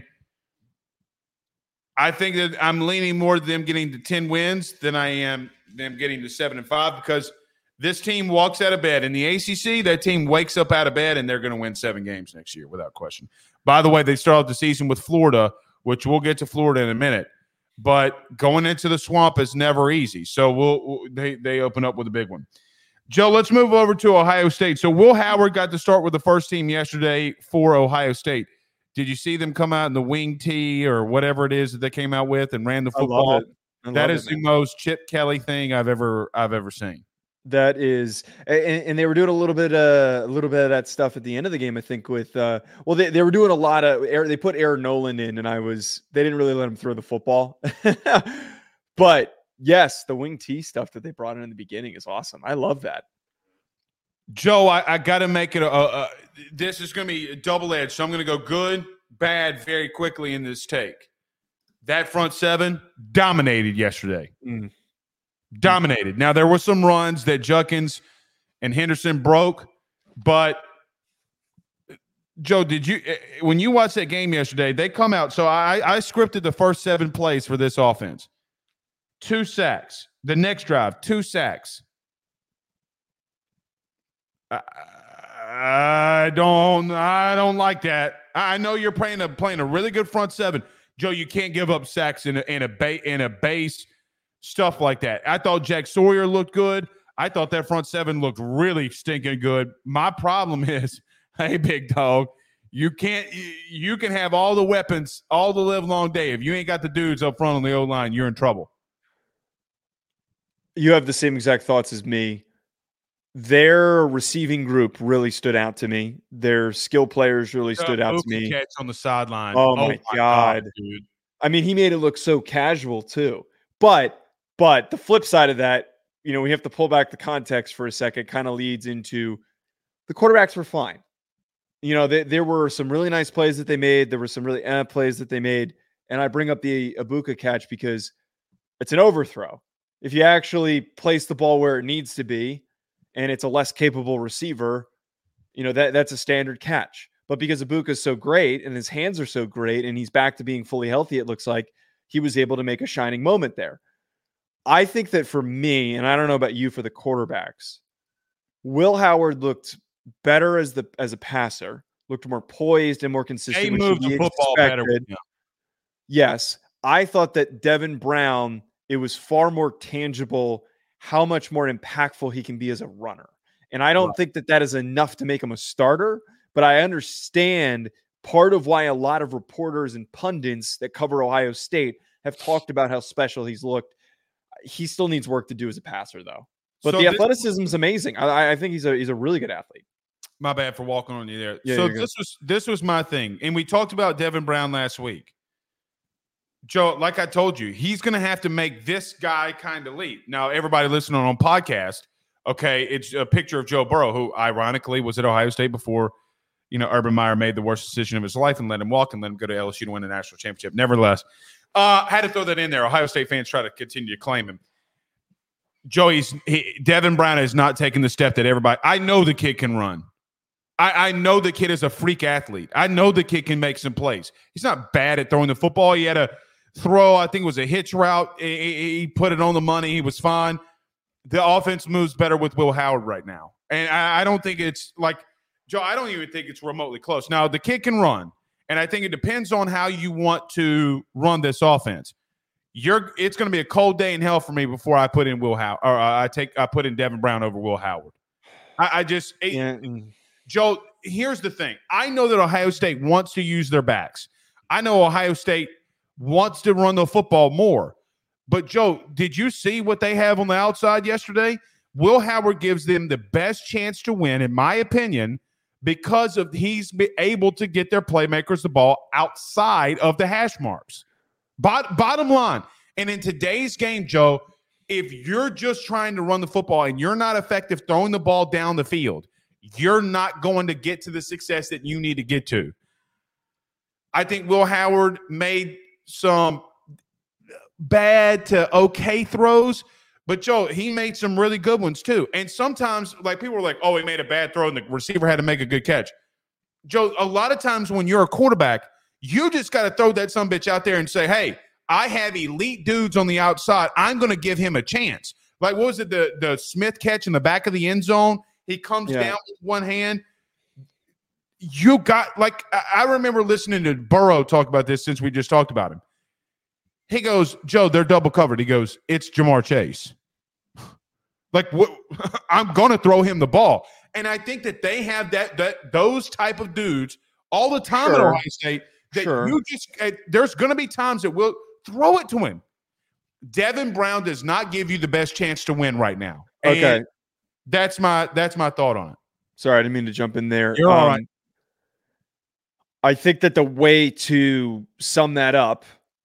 I think that I'm leaning more to them getting to ten wins than I am them getting to seven and five because this team walks out of bed in the A C C. That team wakes up out of bed and they're going to win seven games next year without question. By the way, they start off the season with Florida, which we'll get to Florida in a minute. But going into the swamp is never easy. So we'll they they open up with a big one. Joe, let's move over to Ohio State. So Will Howard got to start with the first team yesterday for Ohio State. Did you see them come out in the wing tee or whatever it is that they came out with and ran the football? I love it. I that love is it, the man. most Chip Kelly thing I've ever I've ever seen. That is, and, and they were doing a little bit, uh, a little bit of that stuff at the end of the game. I think with, uh, well, they, they were doing a lot of. They put Aaron Nolan in, and I was. They didn't really let him throw the football, but yes, the wing tee stuff that they brought in in the beginning is awesome. I love that. Joe, I, I got to make it a, a, a. This is going to be double edged, so I'm going to go good, bad, very quickly in this take. That front seven dominated yesterday. Mm. Dominated. Now, there were some runs that Judkins and Henderson broke, but Joe, did you when you watched that game yesterday, they come out. So I, I scripted the first seven plays for this offense. Two sacks. The next drive, two sacks. I, I don't I don't like that. I know you're playing a playing a really good front seven. Joe, you can't give up sacks in a in a ba- in a base. Stuff like that. I thought Jack Sawyer looked good. I thought that front seven looked really stinking good. My problem is, hey, big dog, you can't. You can have all the weapons all the live long day. If you ain't got the dudes up front on the O-line, you're in trouble. You have the same exact thoughts as me. Their receiving group really stood out to me. Their skill players really stood out to me. Catch on the sideline. Oh, oh my, my God. God, dude! I mean, he made it look so casual too. But. But the flip side of that, you know, we have to pull back the context for a second, kind of leads into the quarterbacks were fine. You know, they, there were some really nice plays that they made. There were some really eh, plays that they made. And I bring up the Ibuka catch because it's an overthrow. If you actually place the ball where it needs to be and it's a less capable receiver, you know, that that's a standard catch. But because Ibuka is so great and his hands are so great and he's back to being fully healthy, it looks like he was able to make a shining moment there. I think that for me, and I don't know about you for the quarterbacks, Will Howard looked better as the as a passer, looked more poised and more consistent. He moved the football better. Yeah. Yes. I thought that Devin Brown, it was far more tangible how much more impactful he can be as a runner. And I don't right. think that that is enough to make him a starter, but I understand part of why a lot of reporters and pundits that cover Ohio State have talked about how special he's looked. He still needs work to do as a passer, though. But so the athleticism is amazing. I, I think he's a he's a really good athlete. My bad for walking on you there. Yeah, so this was this was my thing, and we talked about Devin Brown last week. Joe, like I told you, he's going to have to make this guy kind of leap. Now, everybody listening on podcast, okay, it's a picture of Joe Burrow, who ironically was at Ohio State before, you know, Urban Meyer made the worst decision of his life and let him walk and let him go to L S U to win a national championship. Nevertheless. Uh, had to throw that in there. Ohio State fans try to continue to claim him. Joey's he, Devin Brown has not taken the step that everybody. I know the kid can run. I, I know the kid is a freak athlete. I know the kid can make some plays. He's not bad at throwing the football. He had a throw. I think it was a hitch route. He, he put it on the money. He was fine. The offense moves better with Will Howard right now, and I, I don't think it's like Joe. I don't even think it's remotely close. Now the kid can run. And I think it depends on how you want to run this offense. You're, it's going to be a cold day in hell for me before I put in Will Howard, or uh, I take I put in Devin Brown over Will Howard. I, I just, it, yeah. Joe. Here's the thing. I know that Ohio State wants to use their backs. I know Ohio State wants to run the football more. But, Joe, did you see what they have on the outside yesterday? Will Howard gives them the best chance to win, in my opinion, because of he's able to get their playmakers the ball outside of the hash marks. Bot, bottom line, and in today's game, Joe, if you're just trying to run the football and you're not effective throwing the ball down the field, you're not going to get to the success that you need to get to. I think Will Howard made some bad to okay throws, but Joe, he made some really good ones too. And sometimes, like, people were like, oh, he made a bad throw and the receiver had to make a good catch. Joe, a lot of times when you're a quarterback, you just got to throw that sumbitch out there and say, hey, I have elite dudes on the outside. I'm going to give him a chance. Like, what was it, the, the Smith catch in the back of the end zone? He comes yeah. down with one hand. You got, like, I remember listening to Burrow talk about this since we just talked about him. He goes, Joe, they're double covered. He goes, it's Jamar Chase. Like, what? I'm going to throw him the ball. And I think that they have that that those type of dudes all the time sure. at Ohio State. That sure. you just uh, there's going to be times that we'll throw it to him. Devin Brown does not give you the best chance to win right now. And okay, that's my that's my thought on it. Sorry, I didn't mean to jump in there. You're um, all right. I think that the way to sum that up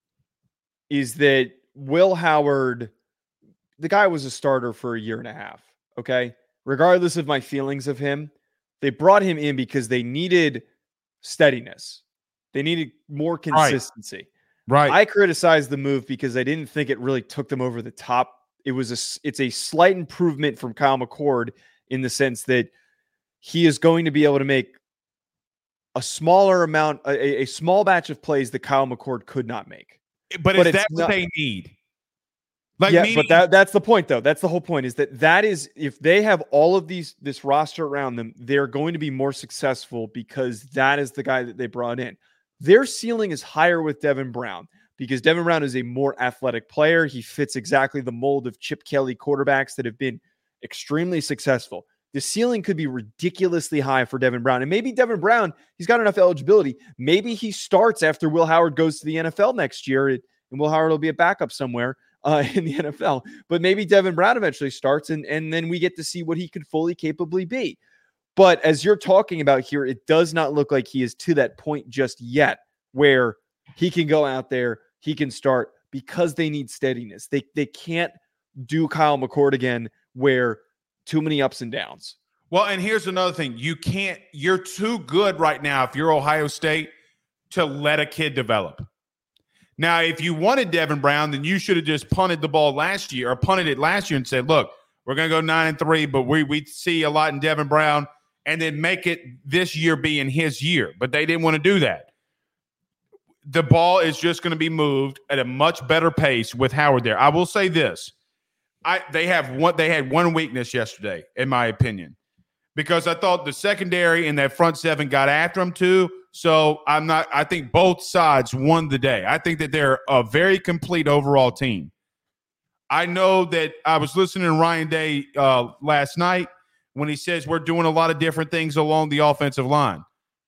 is that Will Howard, the guy was a starter for a year and a half, okay? Regardless of my feelings of him, they brought him in because they needed steadiness. They needed more consistency. Right. right. I criticized the move because I didn't think it really took them over the top. It was a, it's a slight improvement from Kyle McCord in the sense that he is going to be able to make a smaller amount, a, a small batch of plays that Kyle McCord could not make. But, but is that what they need? Like, yeah, meaning- but that that's the point, though. That's the whole point, is that that is, if they have all of these, this roster around them, they're going to be more successful because that is the guy that they brought in. Their ceiling is higher with Devin Brown because Devin Brown is a more athletic player. He fits exactly the mold of Chip Kelly quarterbacks that have been extremely successful. The ceiling could be ridiculously high for Devin Brown. And maybe Devin Brown, he's got enough eligibility. Maybe he starts after Will Howard goes to the N F L next year, and Will Howard will be a backup somewhere uh, in the N F L. But maybe Devin Brown eventually starts, and, and then we get to see what he could fully capably be. But as you're talking about here, it does not look like he is to that point just yet where he can go out there, he can start, because they need steadiness. They, they can't do Kyle McCord again where too many ups and downs. Well, and here's another thing. You can't, you're too good right now if you're Ohio State to let a kid develop. Now, if you wanted Devin Brown, then you should have just punted the ball last year or punted it last year and said, look, we're going to go nine and three, but we we see a lot in Devin Brown, and then make it this year being his year. But they didn't want to do that. The ball is just going to be moved at a much better pace with Howard there. I will say this. I they have one they had one weakness yesterday, in my opinion, because I thought the secondary and that front seven got after him too. So I'm not I think both sides won the day. I think that they're a very complete overall team. I know that I was listening to Ryan Day uh, last night when he says we're doing a lot of different things along the offensive line.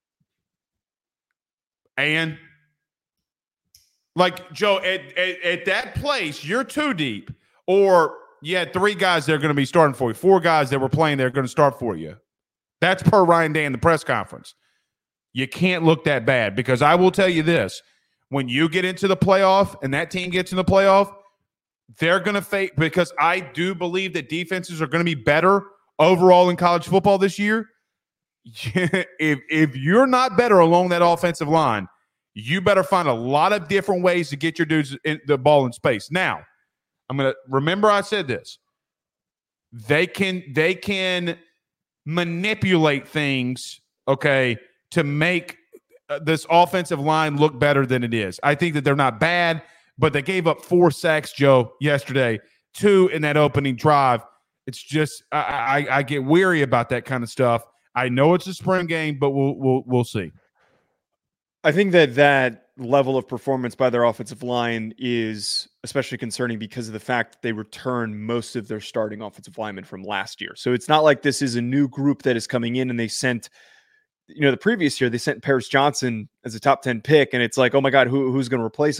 And like, Joe, at, at, at that place, you're too deep, or you had three guys that are going to be starting for you, four guys that were playing that are going to start for you. That's per Ryan Day in the press conference. You can't look that bad, because I will tell you this. When you get into the playoff and that team gets in the playoff, they're going to face, because I do believe that defenses are going to be better overall in college football this year. if if you're not better along that offensive line, you better find a lot of different ways to get your dudes in the ball in space. Now, I'm going to remember I said this. They can they can manipulate things, okay, to make this offensive line look better than it is. I think that they're not bad, but they gave up four sacks, Joe, yesterday, two in that opening drive. It's just I, I, I get weary about that kind of stuff. I know it's a spring game, but we'll we'll we'll see. I think that that level of performance by their offensive line is especially concerning because of the fact that they return most of their starting offensive linemen from last year. So it's not like this is a new group that is coming in and they sent, you know, the previous year they sent Paris Johnson as a top ten pick, and it's like, oh my God, who, who's going to replace him?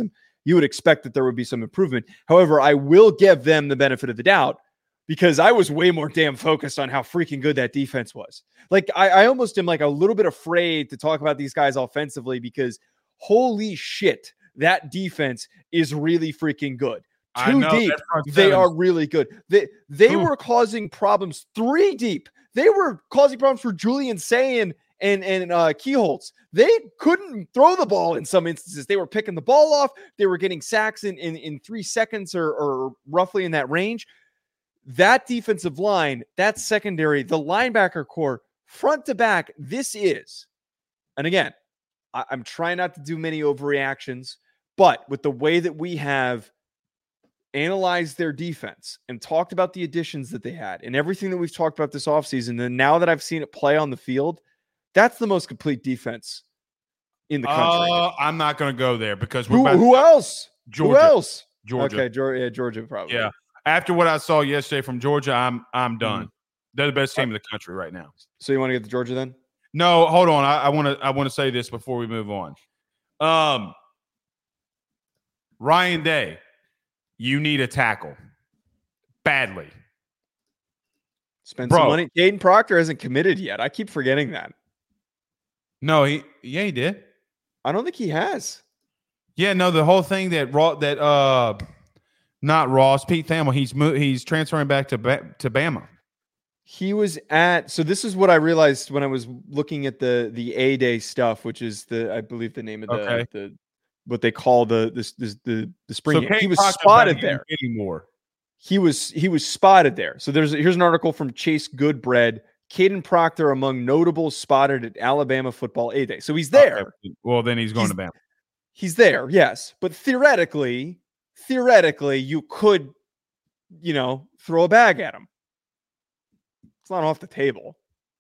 you would expect that there would be some improvement. However, I will give them the benefit of the doubt because I was way more damn focused on how freaking good that defense was. Like, I, I almost am like a little bit afraid to talk about these guys offensively because holy shit, that defense is really freaking good. Two know, deep, they are really good. They they Ooh. were causing problems three deep. They were causing problems for Julian Sayin and and uh, Keyholtz. They couldn't throw the ball in some instances. They were picking the ball off. They were getting sacks in in, in three seconds or, or roughly in that range. That defensive line, that secondary, the linebacker core, front to back, this is, and again, I, I'm trying not to do many overreactions, but with the way that we have analyzed their defense and talked about the additions that they had and everything that we've talked about this offseason, and now that I've seen it play on the field, that's the most complete defense in the country. Uh, I'm not going to go there because we're who, about who else? Georgia. Who else? Georgia. Okay, Georgia, yeah, Georgia probably. Yeah. After what I saw yesterday from Georgia, I'm I'm done. Mm-hmm. They're the best team in the country right now. So you want to get to Georgia then? No, hold on. I want to I want to say this before we move on. Um, Ryan Day, you need a tackle badly. Spend Bro. some money. Caden Proctor hasn't committed yet. I keep forgetting that. No, he yeah he did. I don't think he has. Yeah, no, the whole thing that Raw that uh, not Ross Pete Thamel. He's mo- he's transferring back to ba- to Bama. He was at. So this is what I realized when I was looking at the the A Day stuff, which is the I believe the name of the okay. the what they call the this, this the the spring so game. He was Proctor spotted there. Anymore. He was he was spotted there. So there's here's an article from Chase Goodbread. Caden Proctor among notables spotted at Alabama football A Day. So he's there. Okay. Well, then he's going he's, to Bama. He's there, yes. But theoretically, theoretically, you could, you know, throw a bag at him. It's not off the table.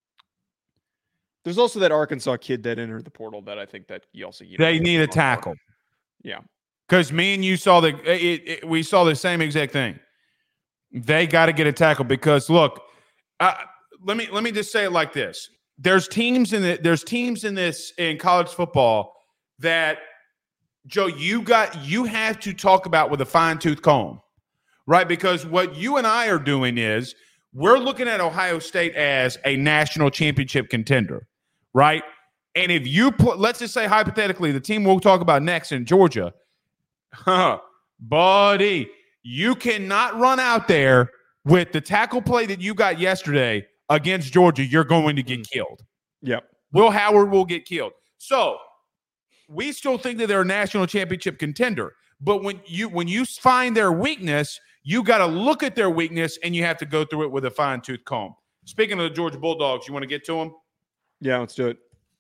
There's also that Arkansas kid that entered the portal that I think that you also you they need a tackle. Yeah, because me and you saw the it, it, we saw the same exact thing. They got to get a tackle because look, uh, let me let me just say it like this: there's teams in the, there's teams in this in college football that Joe you got you have to talk about with a fine tooth comb, right? Because what you and I are doing is we're looking at Ohio State as a national championship contender, right? And if you put, let's just say hypothetically, the team we'll talk about next in Georgia, huh, buddy, you cannot run out there with the tackle play that you got yesterday against Georgia. You're going to get killed. Yep. Will Howard will get killed. So we still think that they're a national championship contender. But when you when you find their weakness, you got to look at their weakness and you have to go through it with a fine tooth comb. Speaking of the Georgia Bulldogs, you want to get to them? Yeah, let's do it.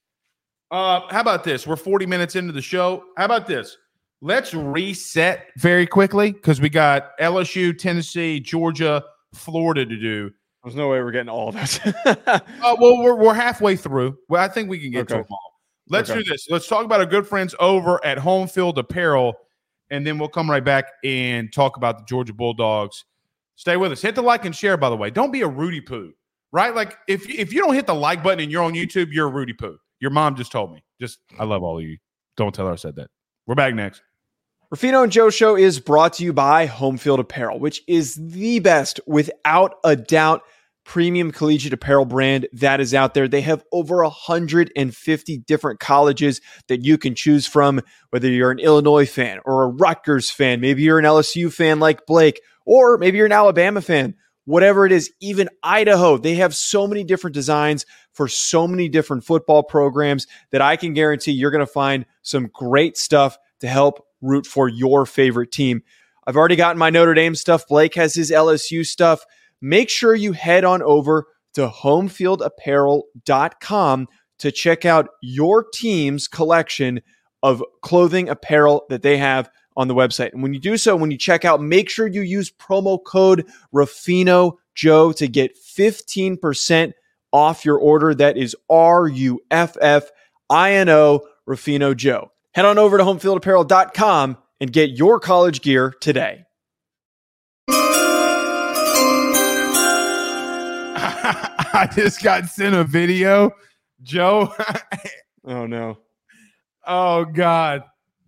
Uh, how about this? We're forty minutes into the show. How about this? Let's reset very quickly because we got L S U, Tennessee, Georgia, Florida to do. There's no way we're getting all of those. uh, well, we're we're halfway through. Well, I think we can get okay. to them all. Let's okay. do this. Let's talk about our good friends over at Home Field Apparel, and then we'll come right back and talk about the Georgia Bulldogs. Stay with us. Hit the like and share, by the way. Don't be a Rudy Poo, right? Like, if, if you don't hit the like button and you're on YouTube, you're a Rudy Poo. Your mom just told me. Just, I love all of you. Don't tell her I said that. We're back next. Ruffino and Joe Show is brought to you by Home Field Apparel, which is the best, without a doubt, premium collegiate apparel brand that is out there. They have over one hundred fifty different colleges that you can choose from, whether you're an Illinois fan or a Rutgers fan, maybe you're an L S U fan like Blake, or maybe you're an Alabama fan, whatever it is, even Idaho. They have so many different designs for so many different football programs that I can guarantee you're going to find some great stuff to help root for your favorite team. I've already gotten my Notre Dame stuff. Blake has his L S U stuff. Make sure you head on over to home field apparel dot com to check out your team's collection of clothing apparel that they have on the website. And when you do so, when you check out, make sure you use promo code Ruffino Joe to get fifteen percent off your order. That is R U F F I N O, Ruffino Joe. Head on over to home field apparel dot com and get your college gear today. I just got sent a video, Joe. Oh, no. Oh, God.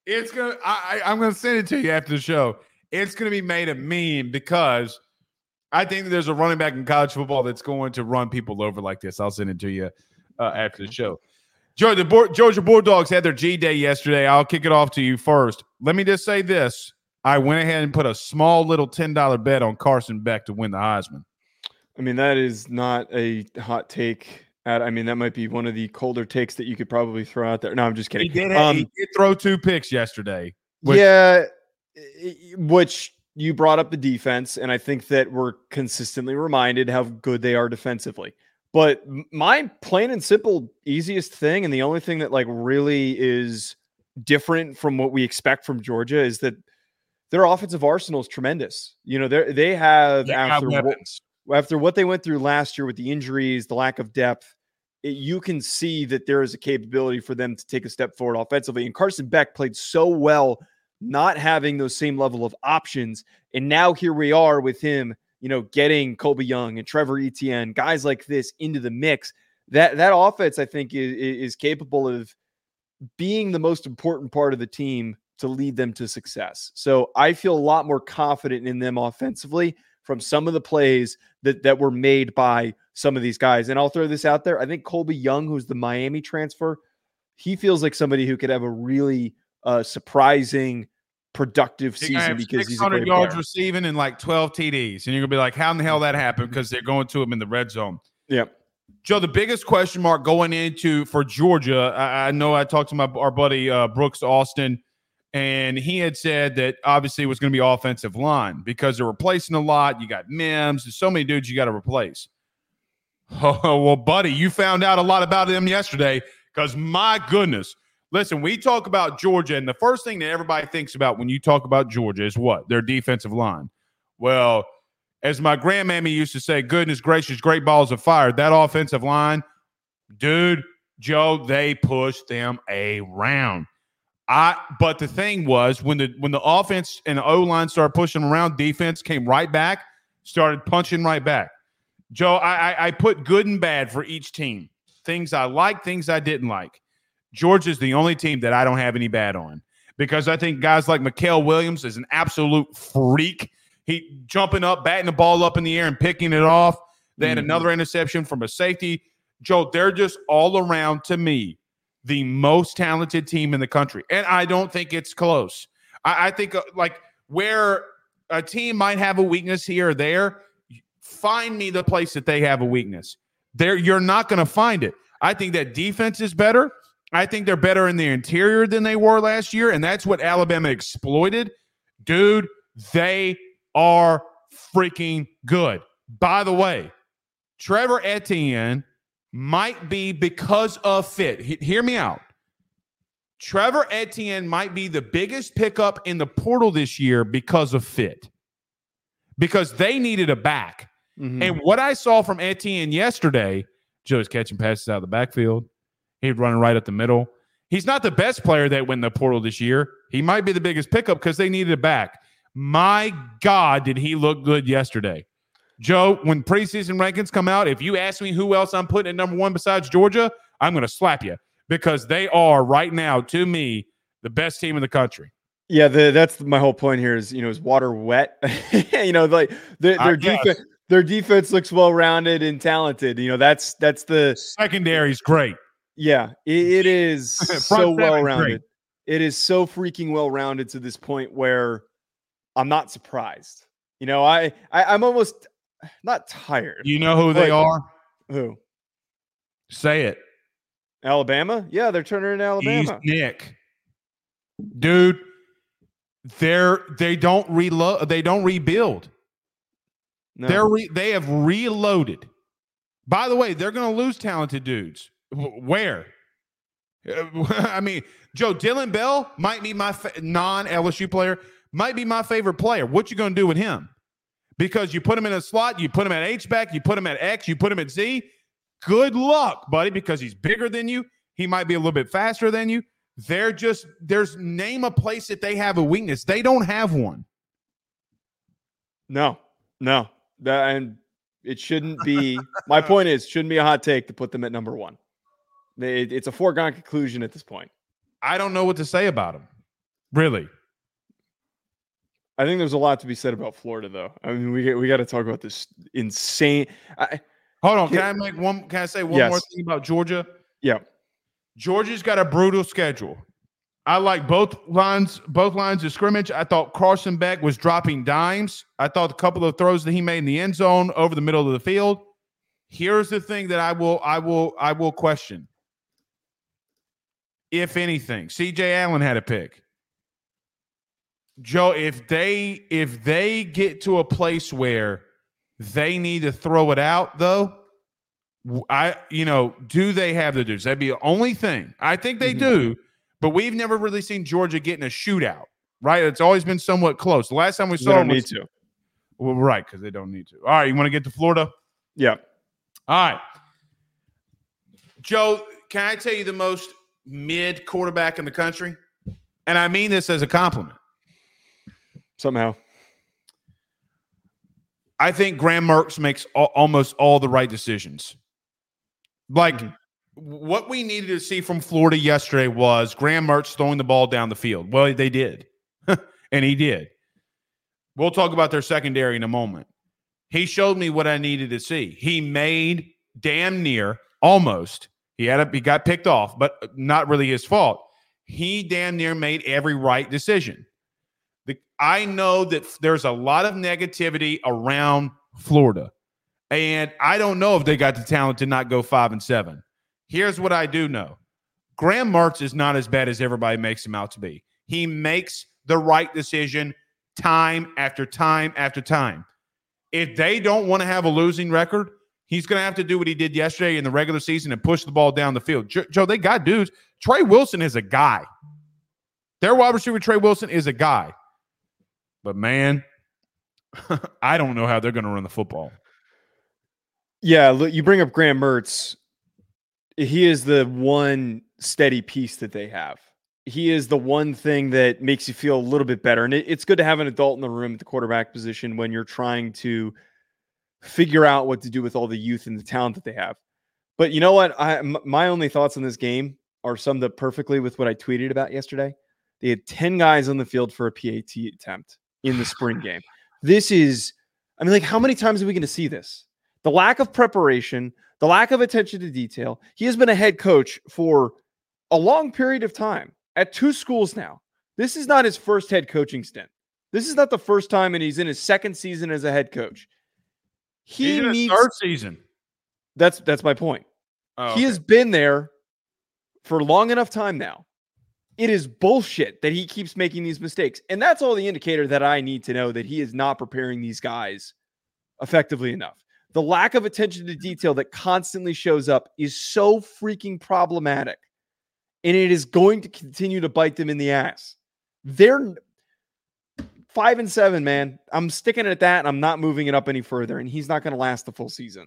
It's gonna. I, I, I'm gonna send it to you after the show. It's gonna be made a meme because I think that there's a running back in college football that's going to run people over like this. I'll send it to you uh, after the show. Georgia, the Georgia Bulldogs had their G Day yesterday. I'll kick it off to you first. Let me just say this. I went ahead and put a small little ten dollar bet on Carson Beck to win the Heisman. I mean, that is not a hot take. At, I mean, that might be one of the colder takes that you could probably throw out there. No, I'm just kidding. He did, um, he did throw two picks yesterday. Which, yeah, which you brought up the defense, and I think that we're consistently reminded how good they are defensively. But my plain and simple, easiest thing, and the only thing that like really is different from what we expect from Georgia is that their offensive arsenal is tremendous. You know, they they have they after have what, after what they went through last year with the injuries, the lack of depth, it, you can see that there is a capability for them to take a step forward offensively. And Carson Beck played so well, not having those same level of options. And now here we are with him, you know, getting Colby Young and Trevor Etienne, guys like this into the mix. That that offense, I think, is, is capable of being the most important part of the team to lead them to success. So I feel a lot more confident in them offensively from some of the plays that, that were made by some of these guys. And I'll throw this out there. I think Colby Young, who's the Miami transfer, he feels like somebody who could have a really uh, surprising, productive season because he's a great yards player. Receiving and like twelve T Ds. And you're going to be like, how in the hell that happened? Because they're going to him in the red zone. Yeah. Joe, the biggest question mark going into for Georgia, I, I know I talked to my our buddy uh, Brooks Austin, and he had said that obviously it was going to be offensive line because they're replacing a lot. You got Mims. There's so many dudes you got to replace. Oh, well, buddy, you found out a lot about them yesterday because, my goodness. Listen, we talk about Georgia, and the first thing that everybody thinks about when you talk about Georgia is what? Their defensive line. Well, as my grandmammy used to say, goodness gracious, great balls of fire. That offensive line, dude, Joe, they pushed them around. I, but the thing was, when the when the offense and the O-line started pushing around, defense came right back, started punching right back. Joe, I, I, I put good and bad for each team. Things I liked, things I didn't like. Georgia's the only team that I don't have any bad on because I think guys like Mikael Williams is an absolute freak. He jumping up, batting the ball up in the air and picking it off. They had mm-hmm. another interception from a safety. Joe, they're just all around, to me, the most talented team in the country. And I don't think it's close. I, I think uh, like where a team might have a weakness here or there, find me the place that they have a weakness. There, you're not going to find it. I think that defense is better. I think they're better in the interior than they were last year, and that's what Alabama exploited. Dude, they are freaking good. By the way, Trevor Etienne might be, because of fit, he, hear me out. Trevor Etienne might be the biggest pickup in the portal this year because of fit, because they needed a back. Mm-hmm. And what I saw from Etienne yesterday, Joe's catching passes out of the backfield. He's running right up the middle. He's not the best player that went in the portal this year. He might be the biggest pickup because they needed a back. My God, did he look good yesterday. Joe, when preseason rankings come out, if you ask me who else I'm putting at number one besides Georgia, I'm going to slap you because they are right now, to me, the best team in the country. Yeah, the, that's my whole point here is, you know, is water wet? you know, like their, their defense, their defense looks well-rounded and talented. You know, that's that's the secondary's great. Yeah, it, it is so well-rounded. It is so freaking well-rounded to this point where I'm not surprised. You know, I, I I'm almost not tired. You know who they are? Who? Say it. Alabama? Yeah, they're turning into Alabama. East Nick. Dude, they're they don't reload, they don't rebuild. No. They're re, they have reloaded. By the way, they're going to lose talented dudes. Where? I mean, Joe, Dylan Bell might be my fa- non-L S U player, might be my favorite player. What you going to do with him? Because you put him in a slot, you put him at H-back, you put him at X, you put him at Z. Good luck, buddy, because he's bigger than you. He might be a little bit faster than you. They're just, there's name a place that they have a weakness. They don't have one. No, no. That, and it shouldn't be, my point is, shouldn't be a hot take to put them at number one. It, it's a foregone conclusion at this point. I don't know what to say about him. Really? I think there's a lot to be said about Florida, though. I mean, we we got to talk about this insane. I, Hold on. Can I make one? Can I say one Yes. more thing about Georgia? yeah, Georgia's got a brutal schedule. I like both lines, both lines of scrimmage. I thought Carson Beck was dropping dimes. I thought a couple of throws that he made in the end zone over the middle of the field. Here's the thing that I will, I will, I will question. If anything, C J Allen had a pick. Joe, if they if they get to a place where they need to throw it out, though, I you know, do they have the dudes? That'd be the only thing. I think they mm-hmm. do, but we've never really seen Georgia get in a shootout, right? It's always been somewhat close. The last time we saw they don't it was, need to. Well, right, because they don't need to. All right, you want to get to Florida? Yeah. All right. Joe, can I tell you the most mid quarterback in the country? And I mean this as a compliment. Somehow. I think Graham Mertz makes all, almost all the right decisions. Like, mm-hmm. what we needed to see from Florida yesterday was Graham Mertz throwing the ball down the field. Well, they did. And he did. We'll talk about their secondary in a moment. He showed me what I needed to see. He made damn near, almost, he had a, he got picked off, but not really his fault. He damn near made every right decision. The, I know that there's a lot of negativity around Florida, and I don't know if they got the talent to not go five and seven. Here's what I do know. Graham Mertz is not as bad as everybody makes him out to be. He makes the right decision time after time after time. If they don't want to have a losing record, he's going to have to do what he did yesterday in the regular season and push the ball down the field. Joe, they got dudes. Trey Wilson is a guy. Their wide receiver, Trey Wilson, is a guy. But, man, I don't know how they're going to run the football. Yeah, look, you bring up Graham Mertz. He is the one steady piece that they have. He is the one thing that makes you feel a little bit better. And it, it's good to have an adult in the room at the quarterback position when you're trying to figure out what to do with all the youth and the talent that they have. But you know what? I, m- my only thoughts on this game are summed up perfectly with what I tweeted about yesterday. They had ten guys on the field for a P A T attempt in the spring game. This is, I mean, like, how many times are we going to see this? The lack of preparation, the lack of attention to detail. He has been a head coach for a long period of time at two schools now. This is not his first head coaching stint. This is not the first time, and he's in his second season as a head coach. He he's in needs his third season. That's that's my point. Oh, he okay. has been there for long enough time now. It is bullshit that he keeps making these mistakes. And that's all the indicator that I need to know that he is not preparing these guys effectively enough. The lack of attention to detail that constantly shows up is so freaking problematic. And it is going to continue to bite them in the ass. They're five and seven, man. I'm sticking at that, and I'm not moving it up any further. And he's not going to last the full season.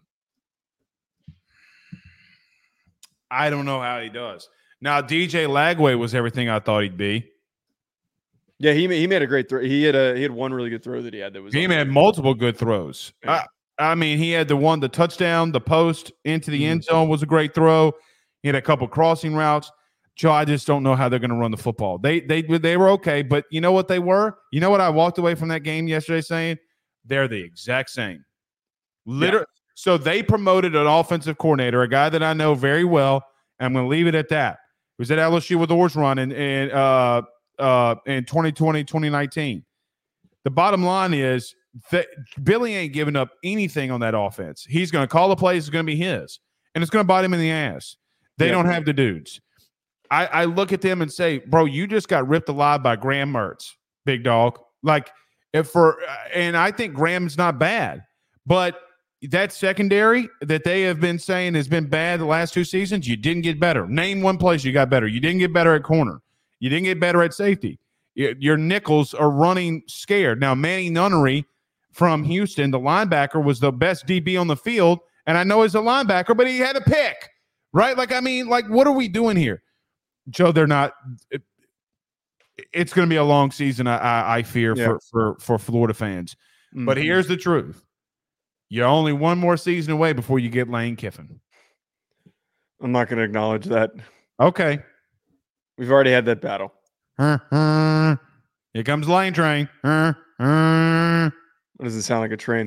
I don't know how he does. Now, D J Lagway was everything I thought he'd be. Yeah, he he made a great throw. He had a he had one really good throw that he had. That was he had multiple good throws. Yeah. I, I mean, he had the one, the touchdown, the post into the mm-hmm. end zone was a great throw. He had a couple crossing routes. Joe, I just don't know how they're going to run the football. They they they were okay, but you know what they were? You know what I walked away from that game yesterday saying? They're the exact same. Literally. Yeah. So they promoted an offensive coordinator, a guy that I know very well. And I'm going to leave it at that. He was at L S U with the horse run in, in, uh, uh, in twenty twenty, twenty nineteen. The bottom line is that Billy ain't giving up anything on that offense. He's going to call the plays. It's going to be his. And it's going to bite him in the ass. They yeah. don't have the dudes. I, I look at them and say, bro, you just got ripped alive by Graham Mertz, big dog. Like, if for, and I think Graham's not bad, but that secondary that they have been saying has been bad the last two seasons, you didn't get better. Name one place you got better. You didn't get better at corner. You didn't get better at safety. Your nickels are running scared. Now, Manny Nunnery from Houston, the linebacker, was the best D B on the field, and I know he's a linebacker, but he had a pick, right? Like, I mean, like, what are we doing here? Joe, they're not it, – it's going to be a long season, I, I, I fear, yeah. for, for, for Florida fans. Mm-hmm. But here's the truth. You're only one more season away before you get Lane Kiffin. I'm not going to acknowledge that. Okay. We've already had that battle. Here comes the Lane Train. What does it sound like a train?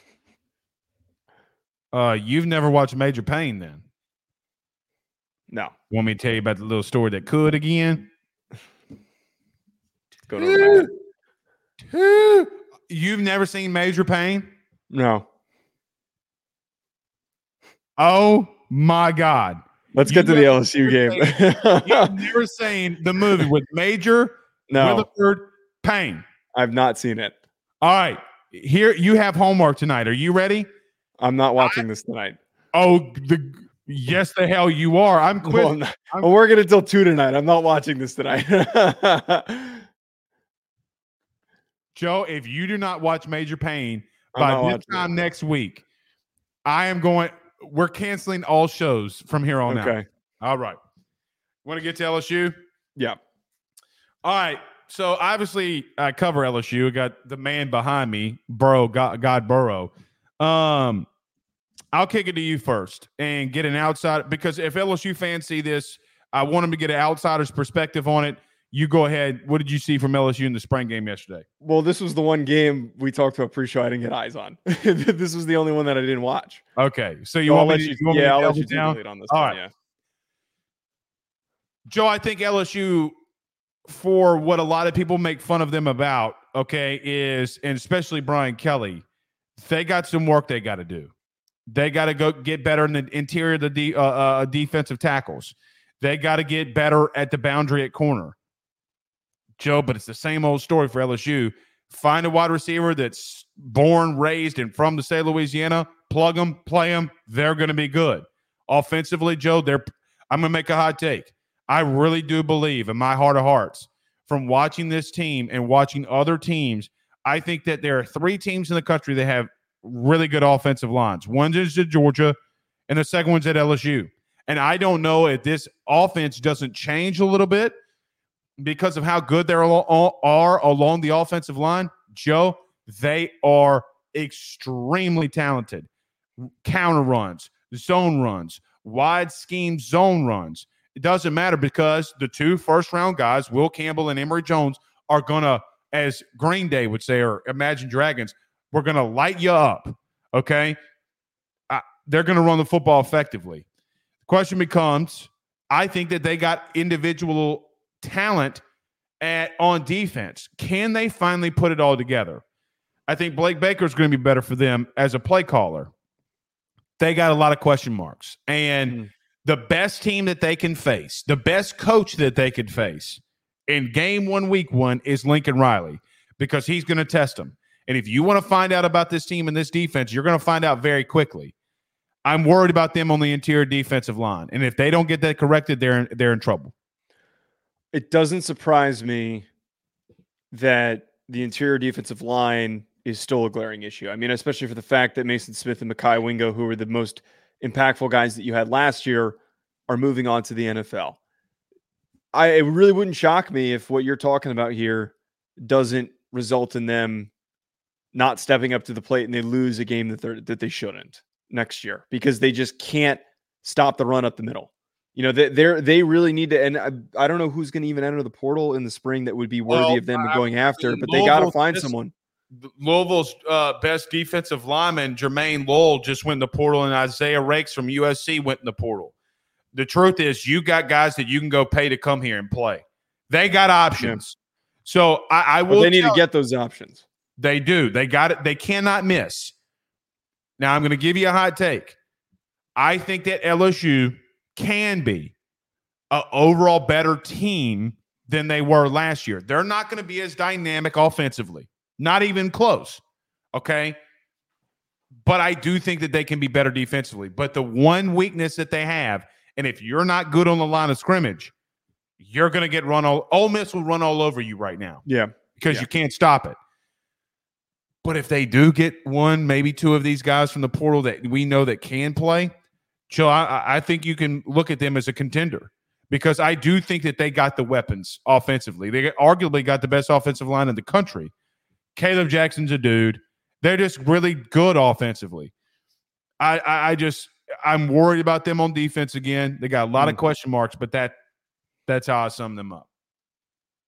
Uh, you've never watched Major Payne, then? No. Want me to tell you about the little story that could again? Go to You've never seen Major Payne? No. Oh my God. Let's You get to the have L S U game. You've never seen the movie with Major No, Williford Payne. I've not seen it. All right. Here, you have homework tonight. Are you ready? I'm not watching this tonight. Oh, the yes, the hell you are. I'm Well, quitting. I'm, not, I'm working until two tonight. I'm not watching this tonight. Joe, if you do not watch Major Payne I'm by not this watching time it. next week, I am going. We're canceling all shows from here on out. Okay. All right. Want to get to L S U? Yeah. All right. So obviously, I cover L S U. I got the man behind me, Burrow, God, God Burrow. Um, I'll kick it to you first and get an outside, because if L S U fans see this, I want them to get an outsider's perspective on it. You go ahead. What did you see from L S U in the spring game yesterday? Well, this was the one game we talked about pre-show I didn't get eyes on. This was the only one that I didn't watch. Okay, so you So I'll want me let to, you, you want me yeah, to I'll delve let you it down? take the lead on this All one. right. Yeah. Joe, I think L S U, for what a lot of people make fun of them about, okay, is, and especially Brian Kelly, they got some work they got to do. They got to go get better in the interior of the de- uh, uh, defensive tackles. They got to get better at the boundary at corner. Joe, but it's the same old story for L S U. Find a wide receiver that's born, raised, and from the state of Louisiana, plug them, play them, they're going to be good. Offensively, Joe, they're. I'm going to make a hot take. I really do believe, in my heart of hearts, from watching this team and watching other teams, I think that there are three teams in the country that have really good offensive lines. One is at Georgia, and the second one's at L S U. And I don't know if this offense doesn't change a little bit because of how good they are along the offensive line. Joe, they are extremely talented. Counter runs, zone runs, wide scheme zone runs. It doesn't matter because the two first-round guys, Will Campbell and Emory Jones, are going to, as Green Day would say, or Imagine Dragons, we're going to light you up, okay? Uh, they're going to run the football effectively. The question becomes, I think that they got individual talent at on defense. Can they finally put it all together? I think Blake Baker is going to be better for them as a play caller. They got a lot of question marks. And mm. the best team that they can face, the best coach that they could face in game one, week one, is Lincoln Riley, because he's going to test them. And if you want to find out about this team and this defense, you're going to find out very quickly. I'm worried about them on the interior defensive line. And if they don't get that corrected, they're in, they're in trouble. It doesn't surprise me that the interior defensive line is still a glaring issue. I mean, especially for the fact that Mason Smith and Mekhi Wingo, who were the most impactful guys that you had last year, are moving on to the N F L. I it really wouldn't shock me if what you're talking about here doesn't result in them not stepping up to the plate and they lose a game that they that they shouldn't next year, because they just can't stop the run up the middle. You know, they they they really need to, and I, I don't know who's going to even enter the portal in the spring that would be worthy well, of them I, going after, but Louisville they got to find just, someone. Louisville's uh, best defensive lineman, Jermaine Lowell, just went in the portal, and Isaiah Rakes from U S C went in the portal. The truth is, you got guys that you can go pay to come here and play. They got options. Yeah. So I, I will. Well, they need to you, get those options. They do. They got it. They cannot miss. Now I'm going to give you a hot take. I think that L S U can be an overall better team than they were last year. They're not going to be as dynamic offensively. Not even close. Okay? But I do think that they can be better defensively. But the one weakness that they have, and if you're not good on the line of scrimmage, you're going to get run all – Ole Miss will run all over you right now. Yeah. Because yeah. you can't stop it. But if they do get one, maybe two of these guys from the portal that we know that can play, Joe, I, I think you can look at them as a contender, because I do think that they got the weapons offensively. They arguably got the best offensive line in the country. Caleb Jackson's a dude. They're just really good offensively. I, I, I just I'm worried about them on defense again. They got a lot mm. of question marks, but that that's how I sum them up.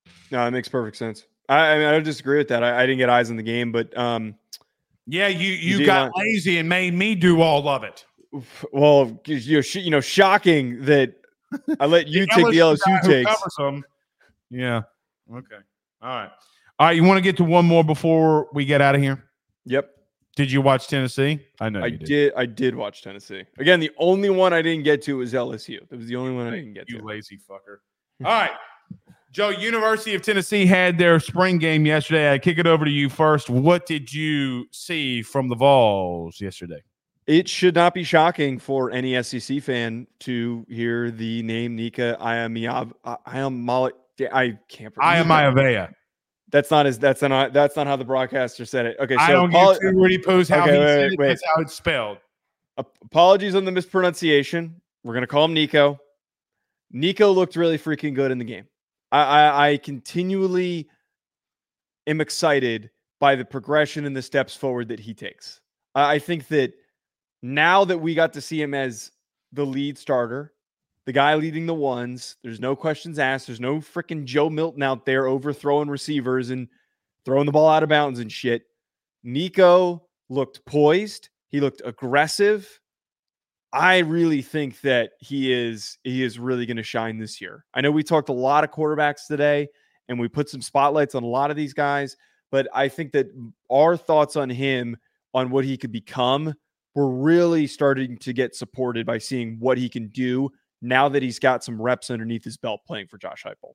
No, it makes perfect sense. I, I mean, I don't disagree with that. I, I didn't get eyes on the game, but um, Yeah, you you, You got want- lazy and made me do all of it. well, you know, sh- you know, shocking that I let you take the L S U guy who takes. covers them. Yeah. Okay. All right. All right. You want to get to one more before we get out of here? Yep, Did you watch Tennessee? I know I you did. did. I did watch Tennessee. Again, the only one I didn't get to was L S U. That was the only one I didn't get You to. lazy fucker. All right. Joe, University of Tennessee had their spring game yesterday. I kick it over to you first. What did you see from the Vols yesterday? It should not be shocking for any S E C fan to hear the name Nika Iamaleava. I am I can't. I am Iavea. That's not his. That's not. That's not how the broadcaster said it. Okay, so I don't apolo- give two Rudy Poos how Okay, he wait, said wait, it. wait. That's how it's spelled. apologies on the mispronunciation. We're gonna call him Nico. Nico looked really freaking good in the game. I, I, I continually am excited by the progression and the steps forward that he takes. I, I think that now that we got to see him as the lead starter, the guy leading the ones, there's no questions asked. There's no freaking Joe Milton out there overthrowing receivers and throwing the ball out of bounds and shit. Nico looked poised. He looked aggressive. I really think that he is he is really going to shine this year. I know we talked a lot of quarterbacks today and we put some spotlights on a lot of these guys, but I think that our thoughts on him, on what he could become, we're really starting to get supported by seeing what he can do now that he's got some reps underneath his belt playing for Josh Heupel.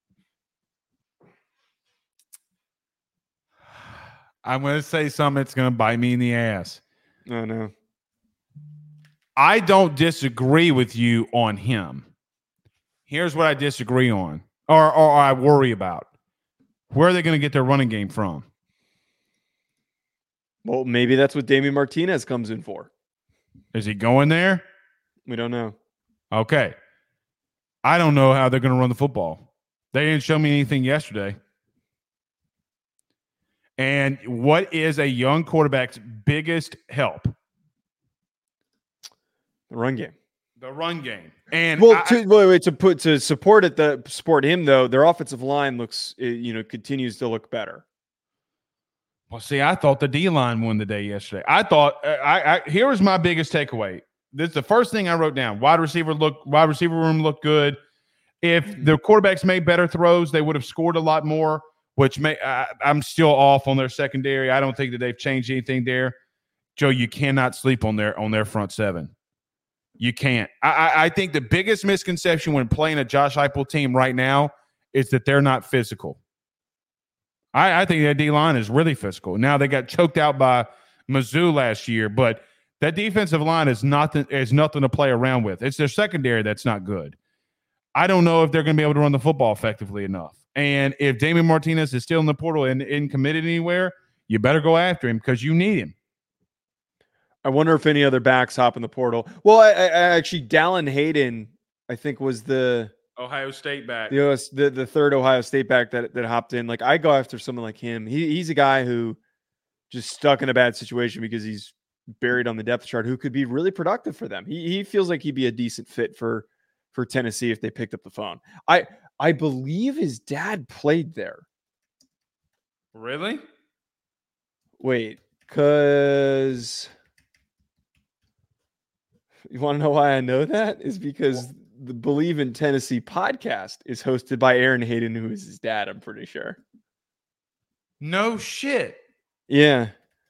I'm going to say something that's going to bite me in the ass. Oh, no. I don't disagree with you on him. Here's what I disagree on, or, or I worry about. Where are they going to get their running game from? Well, maybe that's what Damian Martinez comes in for. Is he going there? We don't know. Okay. I don't know how they're going to run the football. They didn't show me anything yesterday. And what is a young quarterback's biggest help? The run game. The run game. And Well, I, to, wait, wait, to put to support it, the support him though, their offensive line looks, uh, you know, continues to look better. well, see, I thought the D line won the day yesterday. I thought uh, I, I here was my biggest takeaway. This is the first thing I wrote down. Wide receiver look, wide receiver room looked good. If the quarterbacks made better throws, they would have scored a lot more. Which may I, I'm still off on their secondary. I don't think that they've changed anything there. Joe, you cannot sleep on their on their front seven. You can't. I, I, I think the biggest misconception when playing a Josh Heupel team right now is that they're not physical. I, I think that D-line is really physical. Now, they got choked out by Mizzou last year, but that defensive line is nothing, is nothing to play around with. It's their secondary that's not good. I don't know if they're going to be able to run the football effectively enough. And if Damian Martinez is still in the portal and isn't committed anywhere, you better go after him because you need him. I wonder if any other backs hop in the portal. Well, I, I actually, Dallin Hayden, I think, was the Ohio State back. the, the the third Ohio State back that that hopped in. Like, I go after someone like him. He he's a guy who just stuck in a bad situation because he's buried on the depth chart, who could be really productive for them. He he feels like he'd be a decent fit for for Tennessee if they picked up the phone. I I believe his dad played there. Really? Wait, because you want to know why I know that? Is because the Believe in Tennessee podcast is hosted by Aaron Hayden, who is his dad, I'm pretty sure. No shit. Yeah.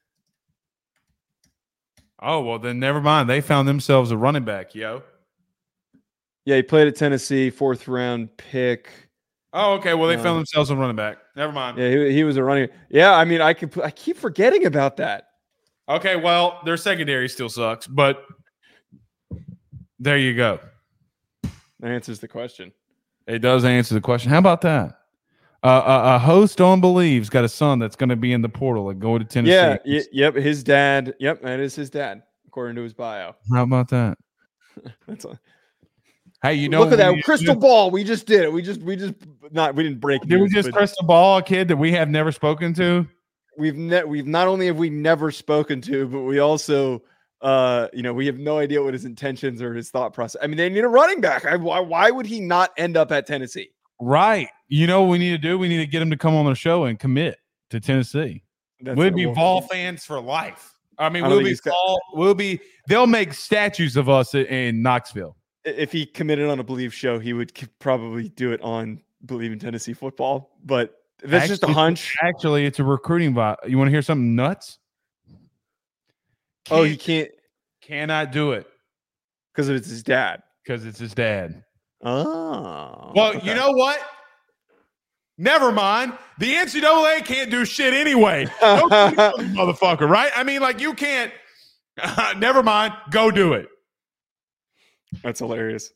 Oh, well, then never mind. They found themselves a running back, yo. Yeah, he played at Tennessee, fourth round pick. Oh, okay. Well, they Uh, found themselves a running back. Never mind. Yeah, he, he was a running. Yeah, I mean, I could I keep forgetting about that. Okay, well, their secondary still sucks, but there you go. That answers the question. It does answer the question. How about that? Uh, a, a host on Believe's got a son that's going to be in the portal and go to Tennessee. Yeah, y- yep, his dad. Yep, that is his dad, according to his bio. How about that? That's all. Hey, you know, Look at that we- crystal ball. We just did it. We just we just not we didn't break. Did we news, just but crystal ball a kid that we have never spoken to? We've ne- we've not only have we never spoken to, but we also uh you know we have no idea what his intentions or his thought process. I mean, they need a running back. I, why why would he not end up at Tennessee? Right. You know what we need to do? We need to get him to come on the show and commit to Tennessee. That's We'll it. be Well, Vol fans for life. I mean, I don't we'll think be he's got- Vol. We'll be. They'll make statues of us in, in Knoxville. If he committed on a Believe show, he would c- probably do it on Believe in Tennessee football. But that's just a Actually- hunch. Actually, it's a recruiting vibe. You want to hear something nuts? Oh, he Can't- can't cannot do it because it's his dad. because it's his dad. Oh. Well, okay. you know what? Never mind. The N C double A can't do shit anyway. Go do it, motherfucker, right? I mean, like you can't. Never mind. Go do it. That's hilarious.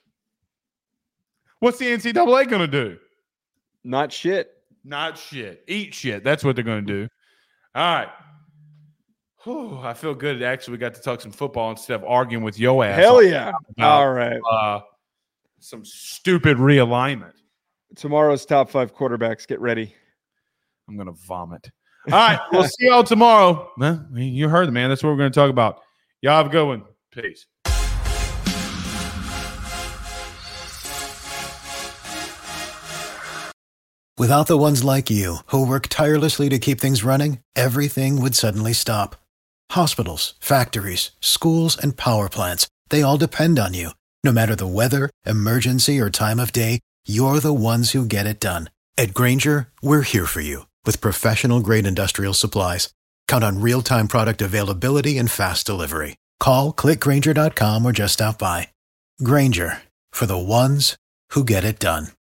What's the N C double A going to do? Not shit. Not shit. Eat shit. That's what they're going to do. All right. Whew, I feel good. Actually, we got to talk some football instead of arguing with yo ass. Hell yeah. about, All right. Uh, some stupid realignment. Tomorrow's top five quarterbacks. Get ready. I'm going to vomit. All right. We'll see y'all tomorrow. Well, you heard it, man. That's what we're going to talk about. Y'all have a good one. Peace. Without the ones like you, who work tirelessly to keep things running, everything would suddenly stop. Hospitals, factories, schools, and power plants, they all depend on you. No matter the weather, emergency, or time of day, you're the ones who get it done. At Grainger, we're here for you with professional-grade industrial supplies. Count on real-time product availability and fast delivery. Call, click Grainger dot com, or just stop by. Grainger, for the ones who get it done.